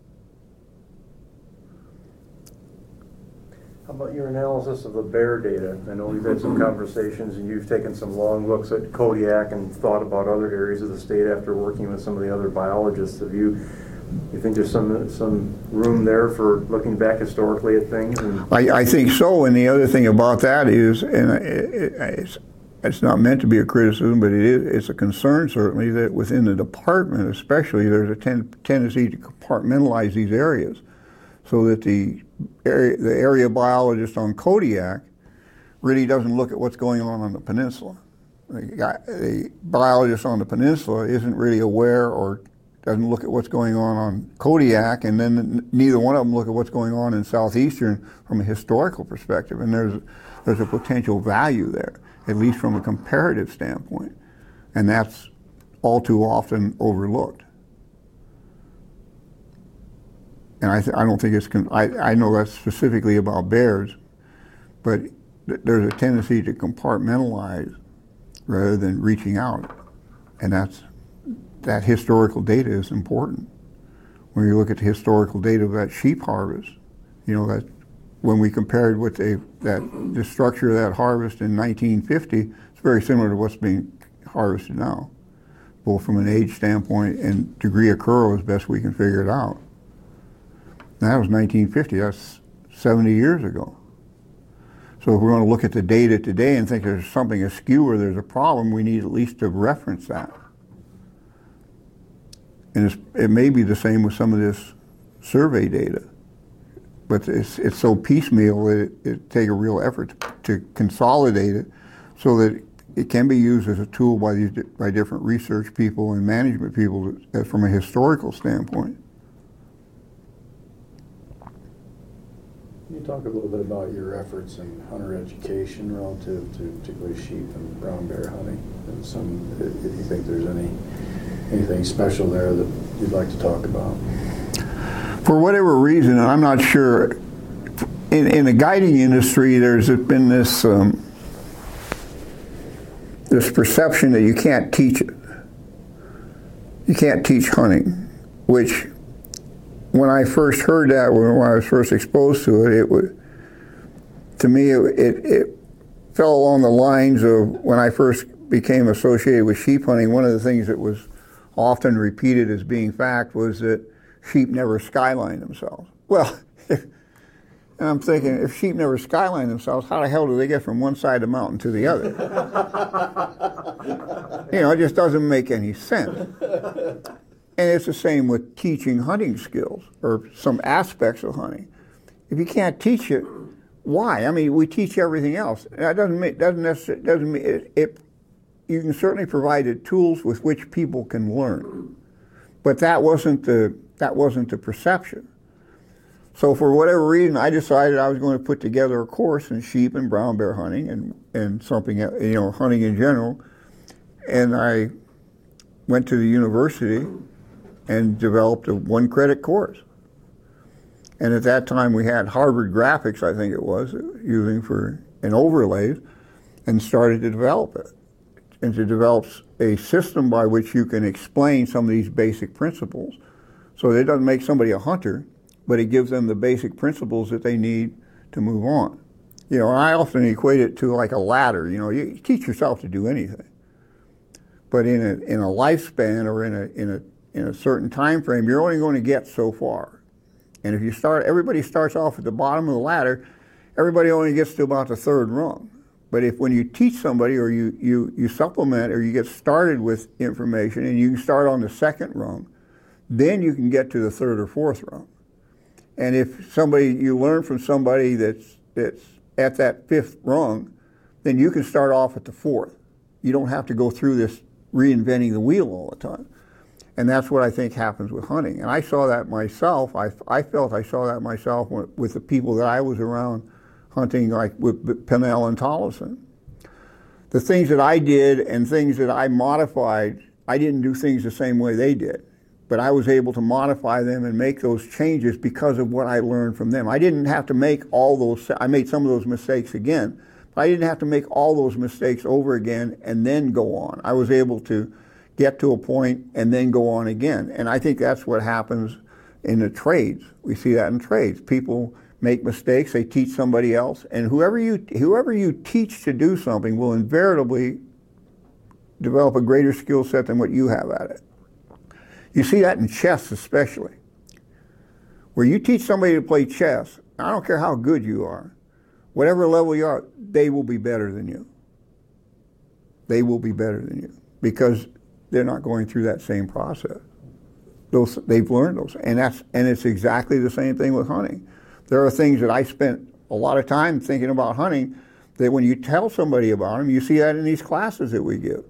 Speaker 5: How about your analysis of the bear data? I know we've had some conversations, and you've taken some long looks at Kodiak and thought about other areas of the state after working with some of the other biologists. You think there's some room there for looking back historically at things?
Speaker 2: I think so. And the other thing about that is, and it's not meant to be a criticism, but it's a concern certainly, that within the department especially, there's a tendency to compartmentalize these areas, so that the area biologist on Kodiak really doesn't look at what's going on the peninsula. The biologist on the peninsula isn't really aware or doesn't look at what's going on Kodiak, and then neither one of them look at what's going on in southeastern from a historical perspective. And there's a potential value there, at least from a comparative standpoint, and that's all too often overlooked. And I don't think it's, I know that's specifically about bears, but there's a tendency to compartmentalize rather than reaching out. And that historical data is important. When you look at the historical data of that sheep harvest, that when we compared with the structure of that harvest in 1950, it's very similar to what's being harvested now, both from an age standpoint and degree of curl as best we can figure it out. That was 1950, that's 70 years ago. So if we're going to look at the data today and think there's something askew or there's a problem, we need at least to reference that. And it may be the same with some of this survey data, but it's so piecemeal that it takes a real effort to consolidate it so that it can be used as a tool by different research people and management people from a historical standpoint.
Speaker 1: Can you talk a little bit about your efforts in hunter education relative to particularly sheep and brown bear hunting? And if you think there's anything special there that you'd like to talk about?
Speaker 2: For whatever reason, and I'm not sure, in the guiding industry, there's been this this perception that you can't teach it. You can't teach hunting, which when I first heard that, when I was first exposed to it, to me, it fell along the lines of when I first became associated with sheep hunting. One of the things that was often repeated as being fact was that sheep never skyline themselves. Well, and I'm thinking, if sheep never skyline themselves, how the hell do they get from one side of the mountain to the other? It just doesn't make any sense. And it's the same with teaching hunting skills or some aspects of hunting. If you can't teach it, why? I mean, we teach everything else. That doesn't mean you can certainly provide the tools with which people can learn, but that wasn't the perception. So for whatever reason, I decided I was going to put together a course in sheep and brown bear hunting and something, hunting in general. And I went to the university and developed a 1-credit course. And at that time we had Harvard Graphics, I think it was, using for an overlay, and started to develop it. And to develop a system by which you can explain some of these basic principles. So it doesn't make somebody a hunter, but it gives them the basic principles that they need to move on. I often equate it to like a ladder. You teach yourself to do anything. But in a lifespan or in a certain time frame, you're only going to get so far. And if everybody starts off at the bottom of the ladder, everybody only gets to about the 3rd rung. But when you teach somebody or you supplement or you get started with information and you can start on the 2nd rung, then you can get to the 3rd or 4th rung. And if you learn from somebody that's at that 5th rung, then you can start off at the 4th. You don't have to go through this reinventing the wheel all the time. And that's what I think happens with hunting. And I saw that myself. I felt I saw that myself with the people that I was around hunting, like with Pennell and Tollefson. The things that I did and things that I modified, I didn't do things the same way they did. But I was able to modify them and make those changes because of what I learned from them. I didn't have to make I made some of those mistakes again, but I didn't have to make all those mistakes over again and then go on. I was able to get to a point and then go on again. And I think that's what happens in the trades. We see that in trades. People make mistakes, they teach somebody else, and whoever you teach to do something will invariably develop a greater skill set than what you have at it. You see that in chess especially. Where you teach somebody to play chess, I don't care how good you are, whatever level you are, they will be better than you. They will be better than you because they're not going through that same process. They've learned those, and it's exactly the same thing with hunting. There are things that I spent a lot of time thinking about hunting that when you tell somebody about them, you see that in these classes that we give.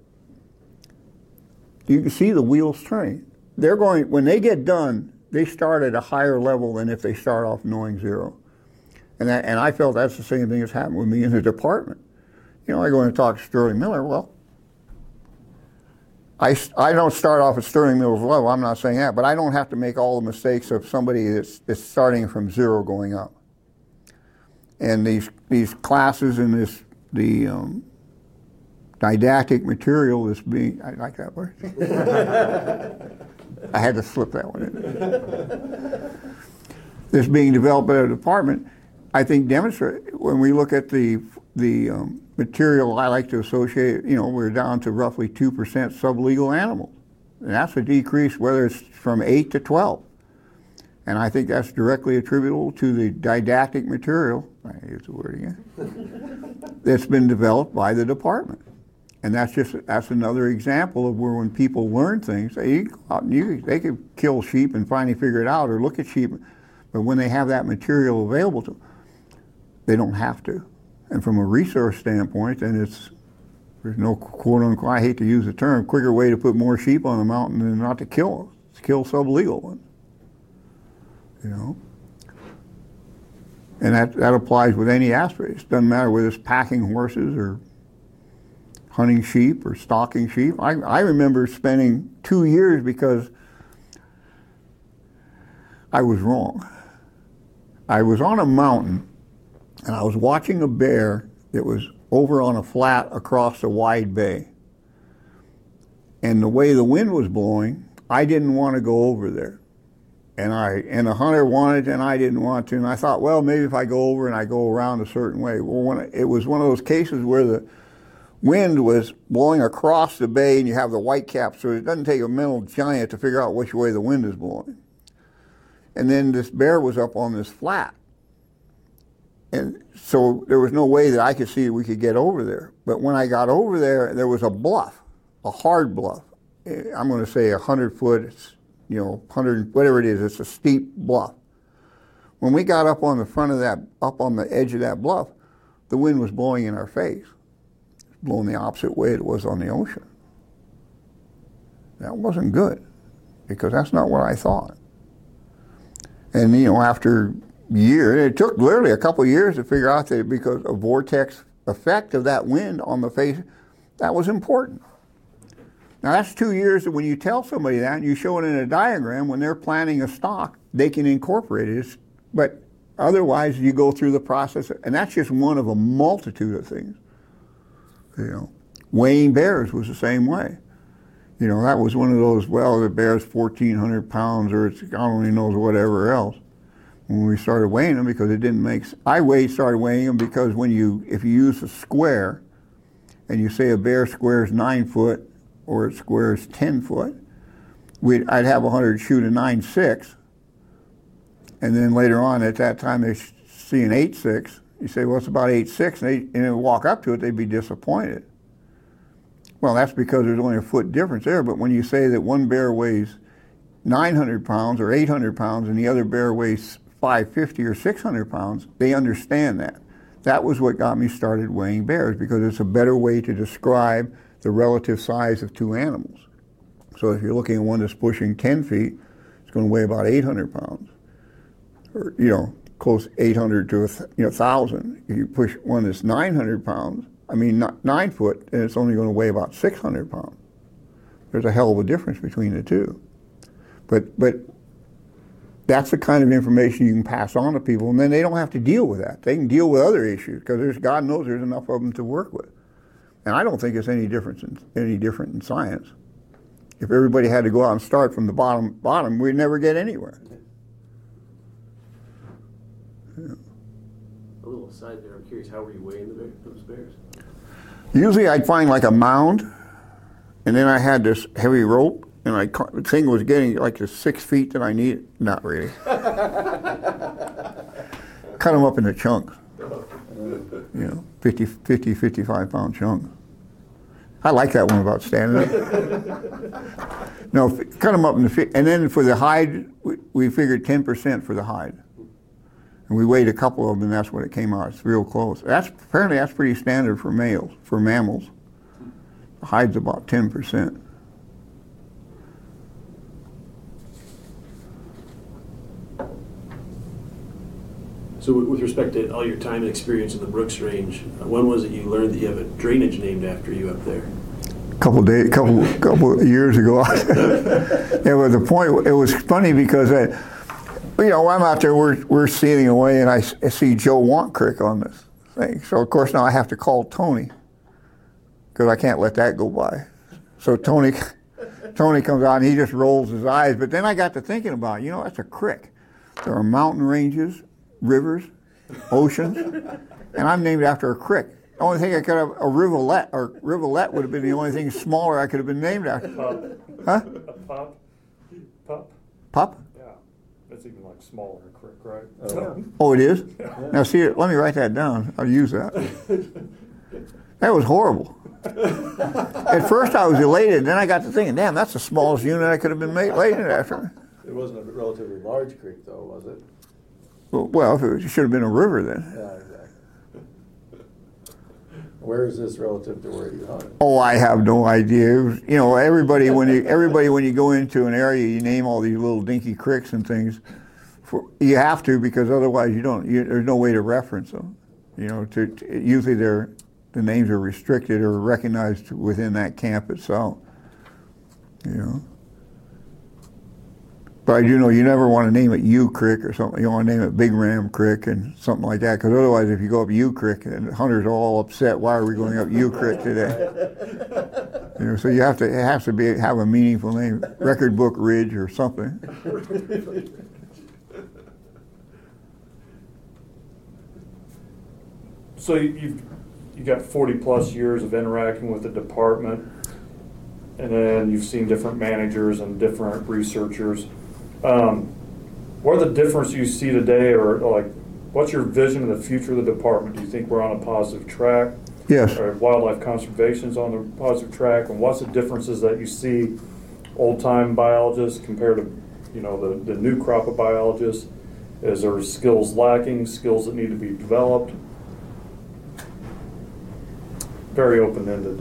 Speaker 2: You can see the wheels turning. When they get done, they start at a higher level than if they start off knowing zero. And I felt that's the same thing that's happened with me in the department. I go in and talk to Sterling Miller. Well, I don't start off at Sterling Miller's level, I'm not saying that, but I don't have to make all the mistakes of somebody that's starting from zero going up. And these classes and the didactic material that's being, I like that word. I had to slip that one in. That's being developed by the department, I think demonstrate, when we look at the material I like to associate, we're down to roughly 2% sublegal animals. And that's a decrease whether it's from 8 to 12. And I think that's directly attributable to the didactic material, I use the word again, that's been developed by the department. And that's another example of where when people learn things, they could kill sheep and finally figure it out or look at sheep, but when they have that material available to them, they don't have to. And from a resource standpoint, then there's no quote unquote, I hate to use the term, quicker way to put more sheep on the mountain than not to kill them. It's kill sublegal ones. And that applies with any aspect. It doesn't matter whether it's packing horses or hunting sheep or stalking sheep. I remember spending 2 years because I was wrong. I was on a mountain and I was watching a bear that was over on a flat across a wide bay. And the way the wind was blowing, I didn't want to go over there. And the hunter wanted, and I didn't want to. And I thought, well, maybe if I go over and I go around a certain way. Well, it was one of those cases where the wind was blowing across the bay, and you have the white cap, so it doesn't take a mental giant to figure out which way the wind is blowing. And then this bear was up on this flat. And so there was no way that I could see we could get over there. But when I got over there, there was a bluff, a hard bluff. I'm going to say 100 foot, 100, whatever it is, it's a steep bluff. When we got up on the front of that, up on the edge of that bluff, the wind was blowing in our face, blowing the opposite way it was on the ocean. That wasn't good, because that's not what I thought. And, after a year, it took literally a couple of years to figure out that because of vortex effect of that wind on the face, that was important. Now that's 2 years that when you tell somebody that and you show it in a diagram, when they're planning a stock, they can incorporate it. But otherwise you go through the process, and that's just one of a multitude of things. Weighing bears was the same way. That was one of those, well, the bear's 1,400 pounds or it's God only knows whatever else. When we started weighing them, because it didn't make sense. Started weighing them because if you use a square and you say a bear squares 9 foot, or it squares 10 foot, I'd have a hunter shoot a 9.6, and then later on at that time they see an 8.6. You say, well, it's about 8.6, and they walk up to it, they'd be disappointed. Well, that's because there's only a foot difference there, but when you say that one bear weighs 900 pounds or 800 pounds and the other bear weighs 550 or 600 pounds, they understand that. That was what got me started weighing bears, because it's a better way to describe the relative size of two animals. So if you're looking at one that's pushing 10 feet, it's going to weigh about 800 pounds, or close 800 to 1,000. If you push one that's 900 pounds, 9 foot, and it's only going to weigh about 600 pounds. There's a hell of a difference between the two. But that's the kind of information you can pass on to people, and then they don't have to deal with that. They can deal with other issues, because God knows there's enough of them to work with. And I don't think it's any different in science. If everybody had to go out and start from the bottom, we'd never get anywhere.
Speaker 4: Yeah. A little aside there, I'm curious, how were you weighing those bears?
Speaker 2: Usually I'd find like a mound, and then I had this heavy rope, and the thing was getting like the 6 feet that I needed. Not really. Cut them up into chunks. 50, 55 pound chunks. I like that one about standing up. No, cut them up in the feet. And then for the hide, we figured 10% for the hide. And we weighed a couple of them, and that's what it came out. It's real close. Apparently that's pretty standard for mammals. The hide's about 10%.
Speaker 4: So with respect to all your time and experience in the Brooks Range, when was it you learned that you have a drainage named after you up there?
Speaker 2: Couple of years ago. It was funny because I'm out there, we're sealing away, and I see Joe Wantcrick on this thing. So of course now I have to call Tony, because I can't let that go by. So Tony comes out and he just rolls his eyes. But then I got to thinking about, that's a creek. There are mountain ranges, rivers, oceans, and I'm named after a creek. The only thing I could have, a rivulet would have been the only thing smaller I could have been named after. Huh?
Speaker 3: Pup.
Speaker 2: Pup?
Speaker 3: Yeah, that's even like smaller creek, right?
Speaker 2: Oh, it is? Now see, let me write that down. I'll use that. That was horrible. At first I was elated, and then I got to thinking, damn, that's the smallest unit I could have been named after.
Speaker 6: It wasn't a relatively large creek, though, was it?
Speaker 2: Well, it should have been a river then.
Speaker 6: Yeah, exactly. Where is this relative to where you hunted?
Speaker 2: Oh, I have no idea. Everybody when you go into an area, you name all these little dinky creeks and things you have to, because otherwise there's no way to reference them. Usually the names are restricted or recognized within that camp itself. But you never want to name it U Creek or something. You want to name it Big Ram Creek and something like that, because otherwise, if you go up U Creek, and hunters are all upset, why are we going up U Creek today? So it has to have a meaningful name, Record Book Ridge or something.
Speaker 3: So you got 40 plus years of interacting with the department, and then you've seen different managers and different researchers. What are the differences you see today, or like, what's your vision of the future of the department? Do you think we're on a positive track?
Speaker 2: Yes.
Speaker 3: Or wildlife conservation's on a positive track, and what's the differences that you see old-time biologists compared to, the new crop of biologists? Is there skills lacking, skills that need to be developed? Very open-ended.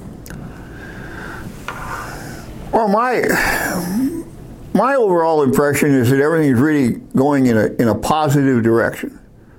Speaker 2: Well, my overall impression is that everything is really going in a positive direction.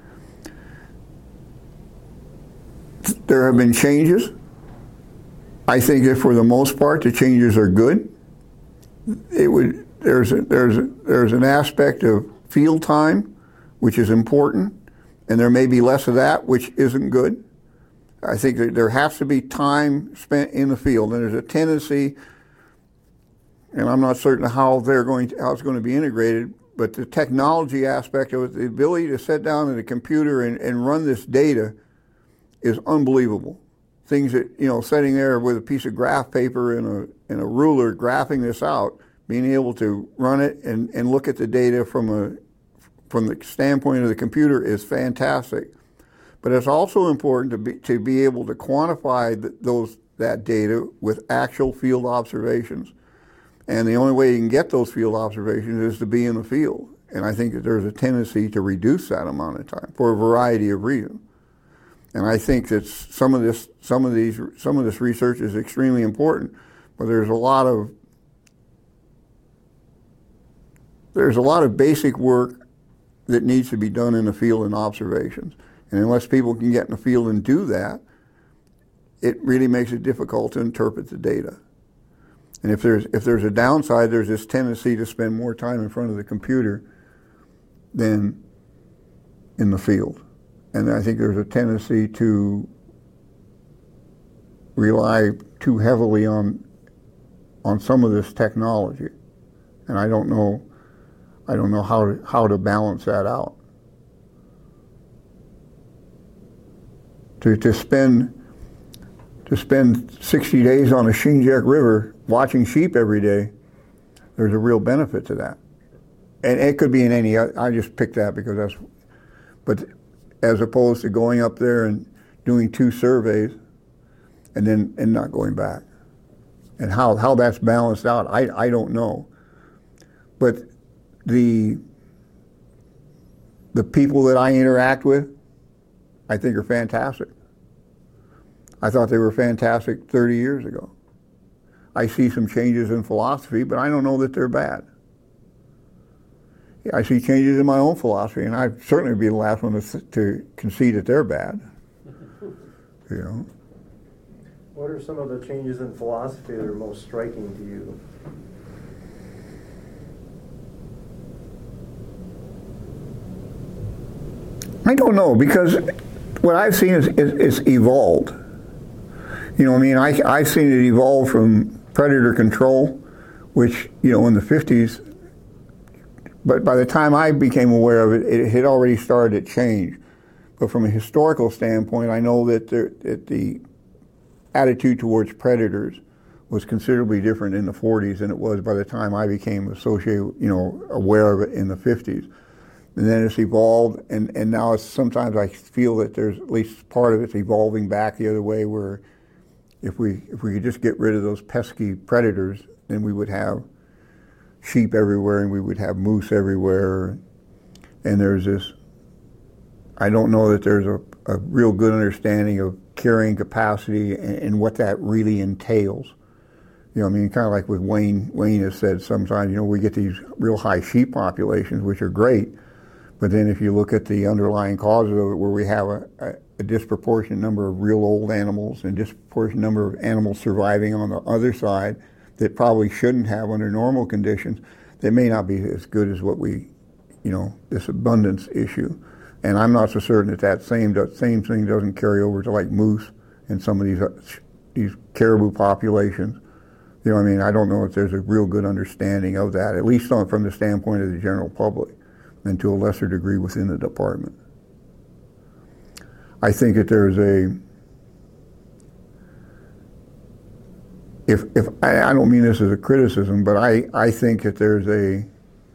Speaker 2: There have been changes. I think that for the most part, the changes are good. There's an aspect of field time, which is important, and there may be less of that, which isn't good. I think that there has to be time spent in the field, and there's a tendency, and I'm not certain how it's going to be integrated, but the technology aspect of it, the ability to sit down at a computer and run this data is unbelievable. Things that, sitting there with a piece of graph paper and a ruler graphing this out, being able to run it and look at the data from the standpoint of the computer is fantastic. But it's also important to be able to quantify that data with actual field observations. And the only way you can get those field observations is to be in the field. And I think that there's a tendency to reduce that amount of time for a variety of reasons. And I think that some of this research is extremely important, but there's a lot of basic work that needs to be done in the field and observations. And unless people can get in the field and do that, it really makes it difficult to interpret the data. And if there's a downside, there's this tendency to spend more time in front of the computer than in the field. And I think there's a tendency to rely too heavily on some of this technology. And I don't know how to balance that out. To spend 60 days on the Chene Jack River watching sheep every day, there's a real benefit to that. And it could be in any, I just picked that because but as opposed to going up there and doing 2 surveys and not going back. And how that's balanced out, I don't know. But the people that I interact with, I think are fantastic. I thought they were fantastic 30 years ago. I see some changes in philosophy, but I don't know that they're bad. I see changes in my own philosophy, and I'd certainly be the last one to concede that they're bad.
Speaker 5: What are some of the changes in philosophy that are most striking to you?
Speaker 2: I don't know, because what I've seen is evolved. I've seen it evolve from predator control, which, in the 50s, but by the time I became aware of it, it had already started to change. But from a historical standpoint, I know that the attitude towards predators was considerably different in the 40s than it was by the time I became aware of it in the 50s. And then it's evolved, and now sometimes I feel that there's at least part of it's evolving back the other way, where if we could just get rid of those pesky predators, then we would have sheep everywhere and we would have moose everywhere. And there's this, I don't know that there's a real good understanding of carrying capacity and what that really entails. You know, I mean, kind of like with Wayne has said sometimes, you know, we get these real high sheep populations, which are great, but then if you look at the underlying causes of it, where we have a disproportionate number of real old animals and disproportionate number of animals surviving on the other side that probably shouldn't have under normal conditions, they may not be as good as what we, you know, this abundance issue. And I'm not so certain that same thing doesn't carry over to like moose and some of these caribou populations. You know, I mean, I don't know if there's a real good understanding of that, at least from the standpoint of the general public, and to a lesser degree within the department. I think that there's I don't mean this as a criticism, but I think that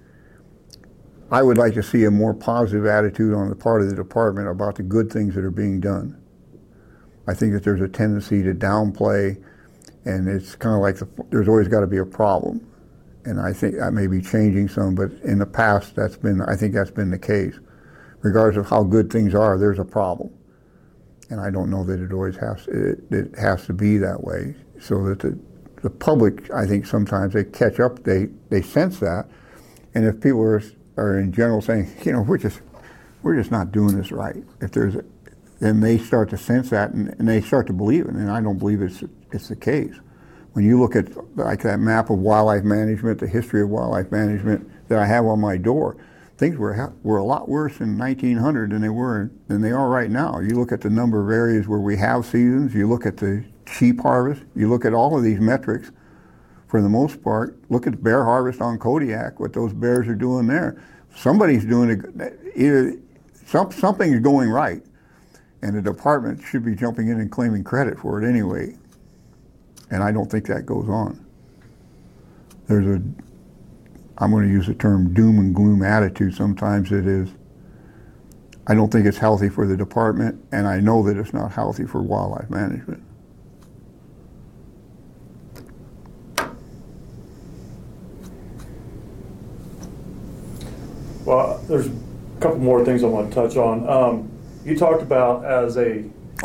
Speaker 2: I would like to see a more positive attitude on the part of the department about the good things that are being done. I think that there's a tendency to downplay, and it's kind of like there's always got to be a problem. And I think that may be changing some, but in the past, I think that's been the case. Regardless of how good things are, there's a problem. And I don't know that it always it has to be that way. So that the public, I think sometimes they catch up, they sense that. And if people are in general saying, you know, we're just not doing this right, then they start to sense that and they start to believe it. And I don't believe it's the case. When you look at like that map of wildlife management, the history of wildlife management that I have on my door, things were a lot worse in 1900 than they are right now. You look at the number of areas where we have seasons, you look at the sheep harvest, you look at all of these metrics. For the most part, look at bear harvest on Kodiak, what those bears are doing there. Somebody's doing something is going right, and the department should be jumping in and claiming credit for it anyway. And I don't think that goes on. I'm going to use the term doom and gloom attitude sometimes. I don't think it's healthy for the department, and I know that it's not healthy for wildlife management.
Speaker 3: Well, there's a couple more things I want to touch on. You talked about as a...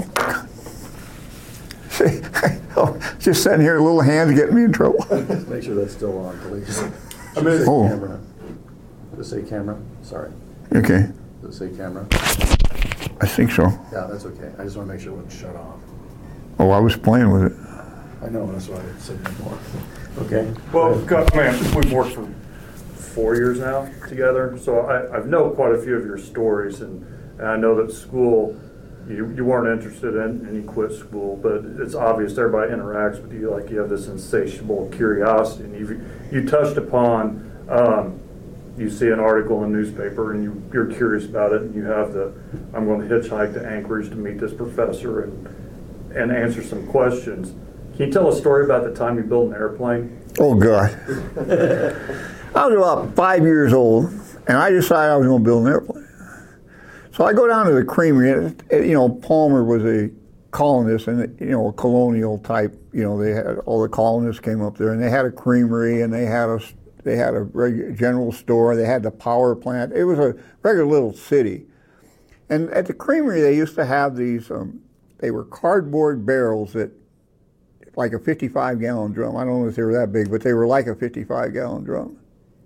Speaker 2: Just sitting here, little hands getting me in trouble.
Speaker 1: Make sure that's still on, please.
Speaker 2: Camera.
Speaker 1: Does it say camera? Sorry.
Speaker 2: Okay.
Speaker 1: Does it say camera?
Speaker 2: I think so.
Speaker 1: Yeah, that's okay. I just want to make sure it wasn't shut off.
Speaker 2: Oh, I was playing with it.
Speaker 1: I know, that's why I said no more. Okay.
Speaker 3: Well, man, we've worked for 4 years now together, so I know quite a few of your stories, and I know that school, you weren't interested in, and you quit school, but it's obvious everybody interacts with you, like you have this insatiable curiosity, and you touched upon, you see an article in a newspaper, and you're curious about it, and you have I'm going to hitchhike to Anchorage to meet this professor and answer some questions. Can you tell a story about the time you built an airplane?
Speaker 2: Oh, God. I was about 5 years old, and I decided I was going to build an airplane. So I go down to the creamery. You know, Palmer was a colonist and, you know, a colonial type. You know, they had all the colonists came up there, and they had a creamery, and they had a regular general store. They had the power plant. It was a regular little city. And at the creamery, they used to have these. They were cardboard barrels that, like a 55-gallon drum. I don't know if they were that big, but they were like a 55-gallon drum.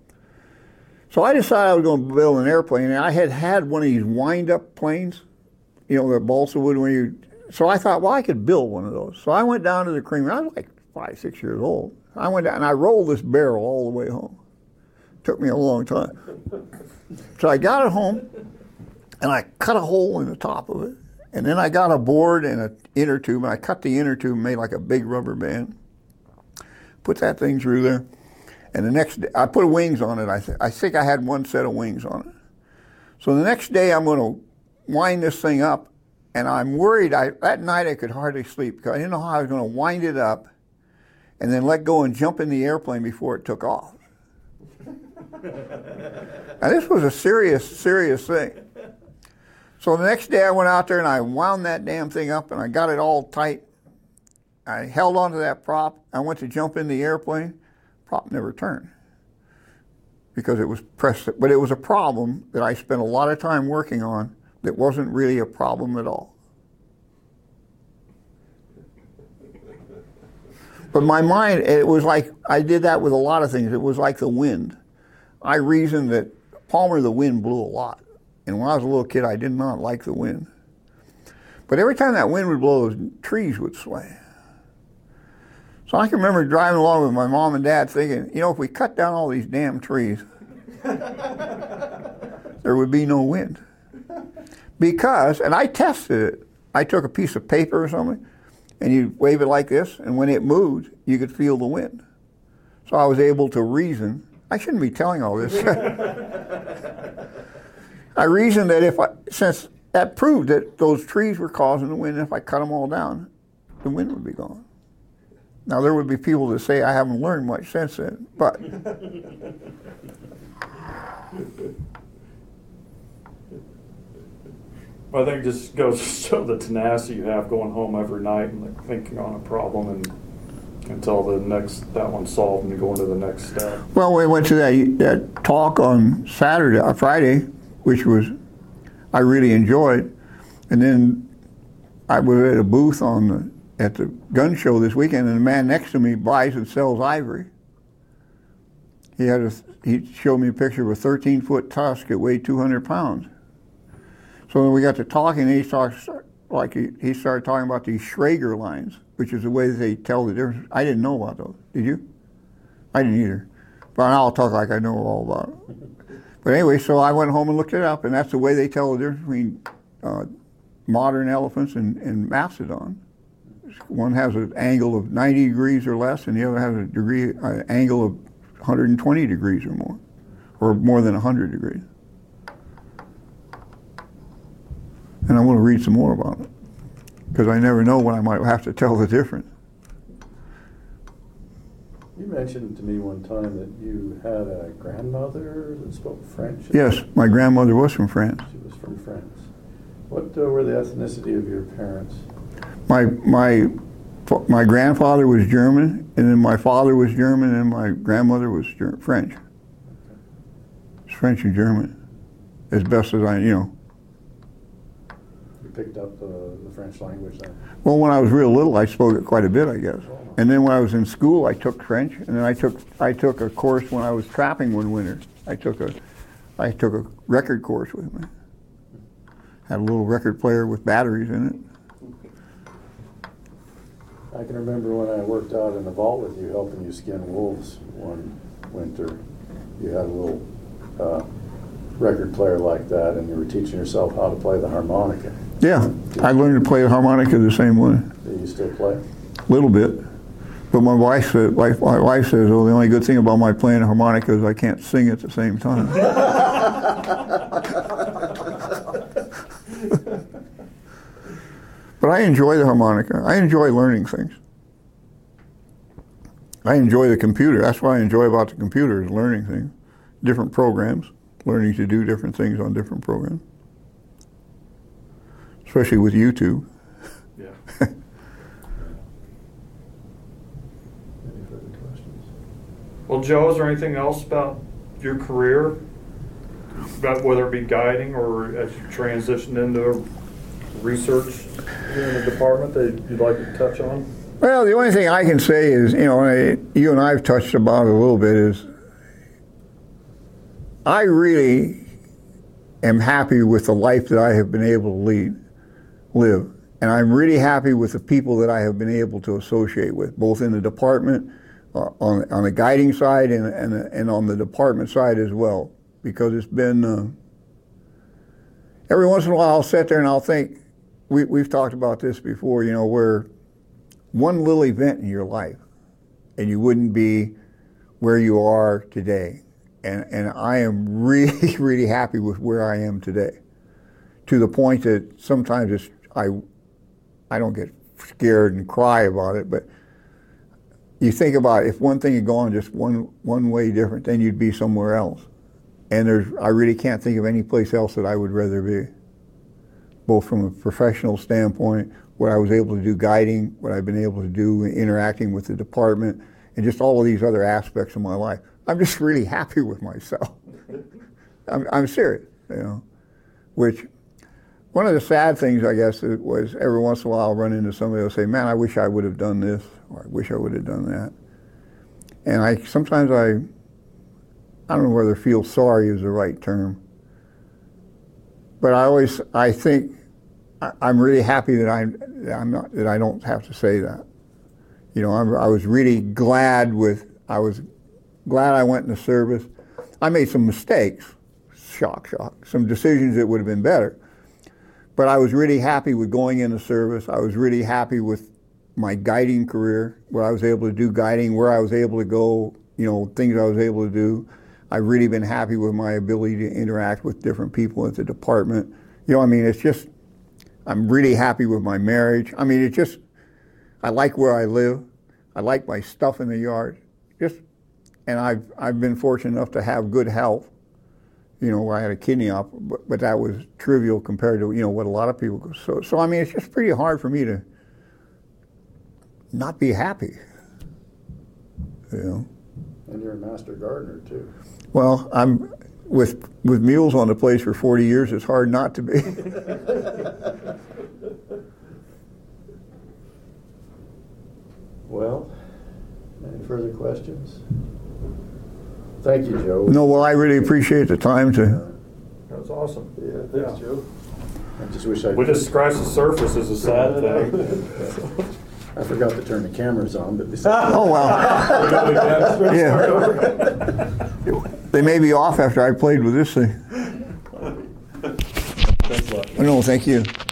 Speaker 2: So I decided I was going to build an airplane, and I had one of these wind-up planes, you know, the balsa wood so I thought, well, I could build one of those. So I went down to the creamery. I was like 5, 6 years old. I went down and I rolled this barrel all the way home. Took me a long time. So I got it home, and I cut a hole in the top of it. And then I got a board and an inner tube, and I cut the inner tube and made like a big rubber band. Put that thing through there. And the next day, I put wings on it. I think I had one set of wings on it. So the next day, I'm going to wind this thing up, and I'm worried. That night, I could hardly sleep because I didn't know how I was going to wind it up and then let go and jump in the airplane before it took off. Now, this was a serious, serious thing. So the next day, I went out there, and I wound that damn thing up, and I got it all tight. I held onto that prop. I went to jump in the airplane. Prop never turned because it was pressed, but it was a problem that I spent a lot of time working on that wasn't really a problem at all. But my mind, it was like, I did that with a lot of things. It was like the wind. I reasoned that Palmer, the wind blew a lot. And when I was a little kid, I did not like the wind. But every time that wind would blow, those trees would sway. So I can remember driving along with my mom and dad thinking, you know, if we cut down all these damn trees, there would be no wind. Because, and I tested it. I took a piece of paper or something, and you wave it like this, and when it moved, you could feel the wind. So I was able to reason. I shouldn't be telling all this. I reasoned that since that proved that those trees were causing the wind, and if I cut them all down, the wind would be gone. Now, there would be people that say I haven't learned much since then, but
Speaker 3: I think it just goes to show the tenacity you have going home every night and like thinking on a problem and until that one's solved and you go into the next step.
Speaker 2: Well, we went to that talk on Friday, which I really enjoyed, and then I was at a booth at the gun show this weekend, and the man next to me buys and sells ivory. He showed me a picture of a 13-foot tusk that weighed 200 pounds. So when we got to talking, he started talking about these Schrager lines, which is the way that they tell the difference. I didn't know about those. Did you? I didn't either. But I'll talk like I know all about it. But anyway, so I went home and looked it up, and that's the way they tell the difference between modern elephants and mastodon. One has an angle of 90 degrees or less, and the other has an angle of 120 degrees or more than 100 degrees. And I want to read some more about it, because I never know when I might have to tell the difference.
Speaker 6: You mentioned to me one time that you had a grandmother that spoke French.
Speaker 2: Yes, my grandmother was from France.
Speaker 6: She was from France. What were the ethnicity of your parents?
Speaker 2: My grandfather was German, and then my father was German, and my grandmother was French. It's French and German, as best as
Speaker 6: You picked up the French language then?
Speaker 2: Well, when I was real little, I spoke it quite a bit, I guess. And then when I was in school, I took French, and then I took a course when I was trapping one winter. I took a record course with me. Had a little record player with batteries in it.
Speaker 6: I can remember when I worked out in the vault with you, helping you skin wolves one winter. You had a little record player like that, and you were teaching yourself how to play the harmonica.
Speaker 2: Yeah, I learned to play the harmonica the same way.
Speaker 6: Do you still play?
Speaker 2: A little bit. But my wife says, oh, the only good thing about my playing the harmonica is I can't sing at the same time. But I enjoy the harmonica. I enjoy learning things. I enjoy the computer. That's what I enjoy about the computer, is learning things. Different programs, learning to do different things on different programs. Especially with YouTube.
Speaker 3: Yeah.
Speaker 6: Any further questions?
Speaker 3: Well, Joe, is there anything else about your career, about whether it be guiding or as you transition into research here in the department that you'd like to touch on?
Speaker 2: Well, the only thing I can say is, you and I have touched about it a little bit, is I really am happy with the life that I have been able to live. And I'm really happy with the people that I have been able to associate with, both in the department, on the guiding side and on the department side as well. Because it's been, every once in a while I'll sit there and I'll think, we've talked about this before, where one little event in your life and you wouldn't be where you are today. And I am really, really happy with where I am today, to the point that sometimes I don't get scared and cry about it, but you think about if one thing had gone just one way different, then you'd be somewhere else. And I really can't think of any place else that I would rather be, both from a professional standpoint, what I was able to do guiding, what I've been able to do interacting with the department, and just all of these other aspects of my life. I'm just really happy with myself. I'm serious, which One of the sad things, I guess, it was every once in a while I'll run into somebody who'll say, man, I wish I would have done this, or I wish I would have done that. And sometimes I don't know whether feel sorry is the right term, but I think I'm really happy that I don't have to say that. You know, I was really glad I went in the service. I made some mistakes, shock, some decisions that would have been better. But I was really happy with going into service. I was really happy with my guiding career, where I was able to do guiding, where I was able to go, you know, things I was able to do. I've really been happy with my ability to interact with different people at the department. You know, I mean, it's just, I'm really happy with my marriage. I mean, I like where I live. I like my stuff in the yard. And I've been fortunate enough to have good health. You know, where I had a kidney op, but that was trivial compared to, you know, what a lot of people go. So I mean, it's just pretty hard for me to not be happy. You know.
Speaker 6: And you're a master gardener too.
Speaker 2: Well, I'm with mules on the place for 40 years. It's hard not to be.
Speaker 6: Well, any further questions? Thank you, Joe.
Speaker 2: No, well, I really appreciate the time to.
Speaker 3: That was awesome.
Speaker 6: Yeah, thanks, Joe. I just wish
Speaker 3: We just scratched the surface is a sad thing.
Speaker 6: I forgot to turn the cameras on, but
Speaker 2: Oh, well. Yeah. They may be off after I played with this thing.
Speaker 3: Thanks a lot.
Speaker 2: No, thank you.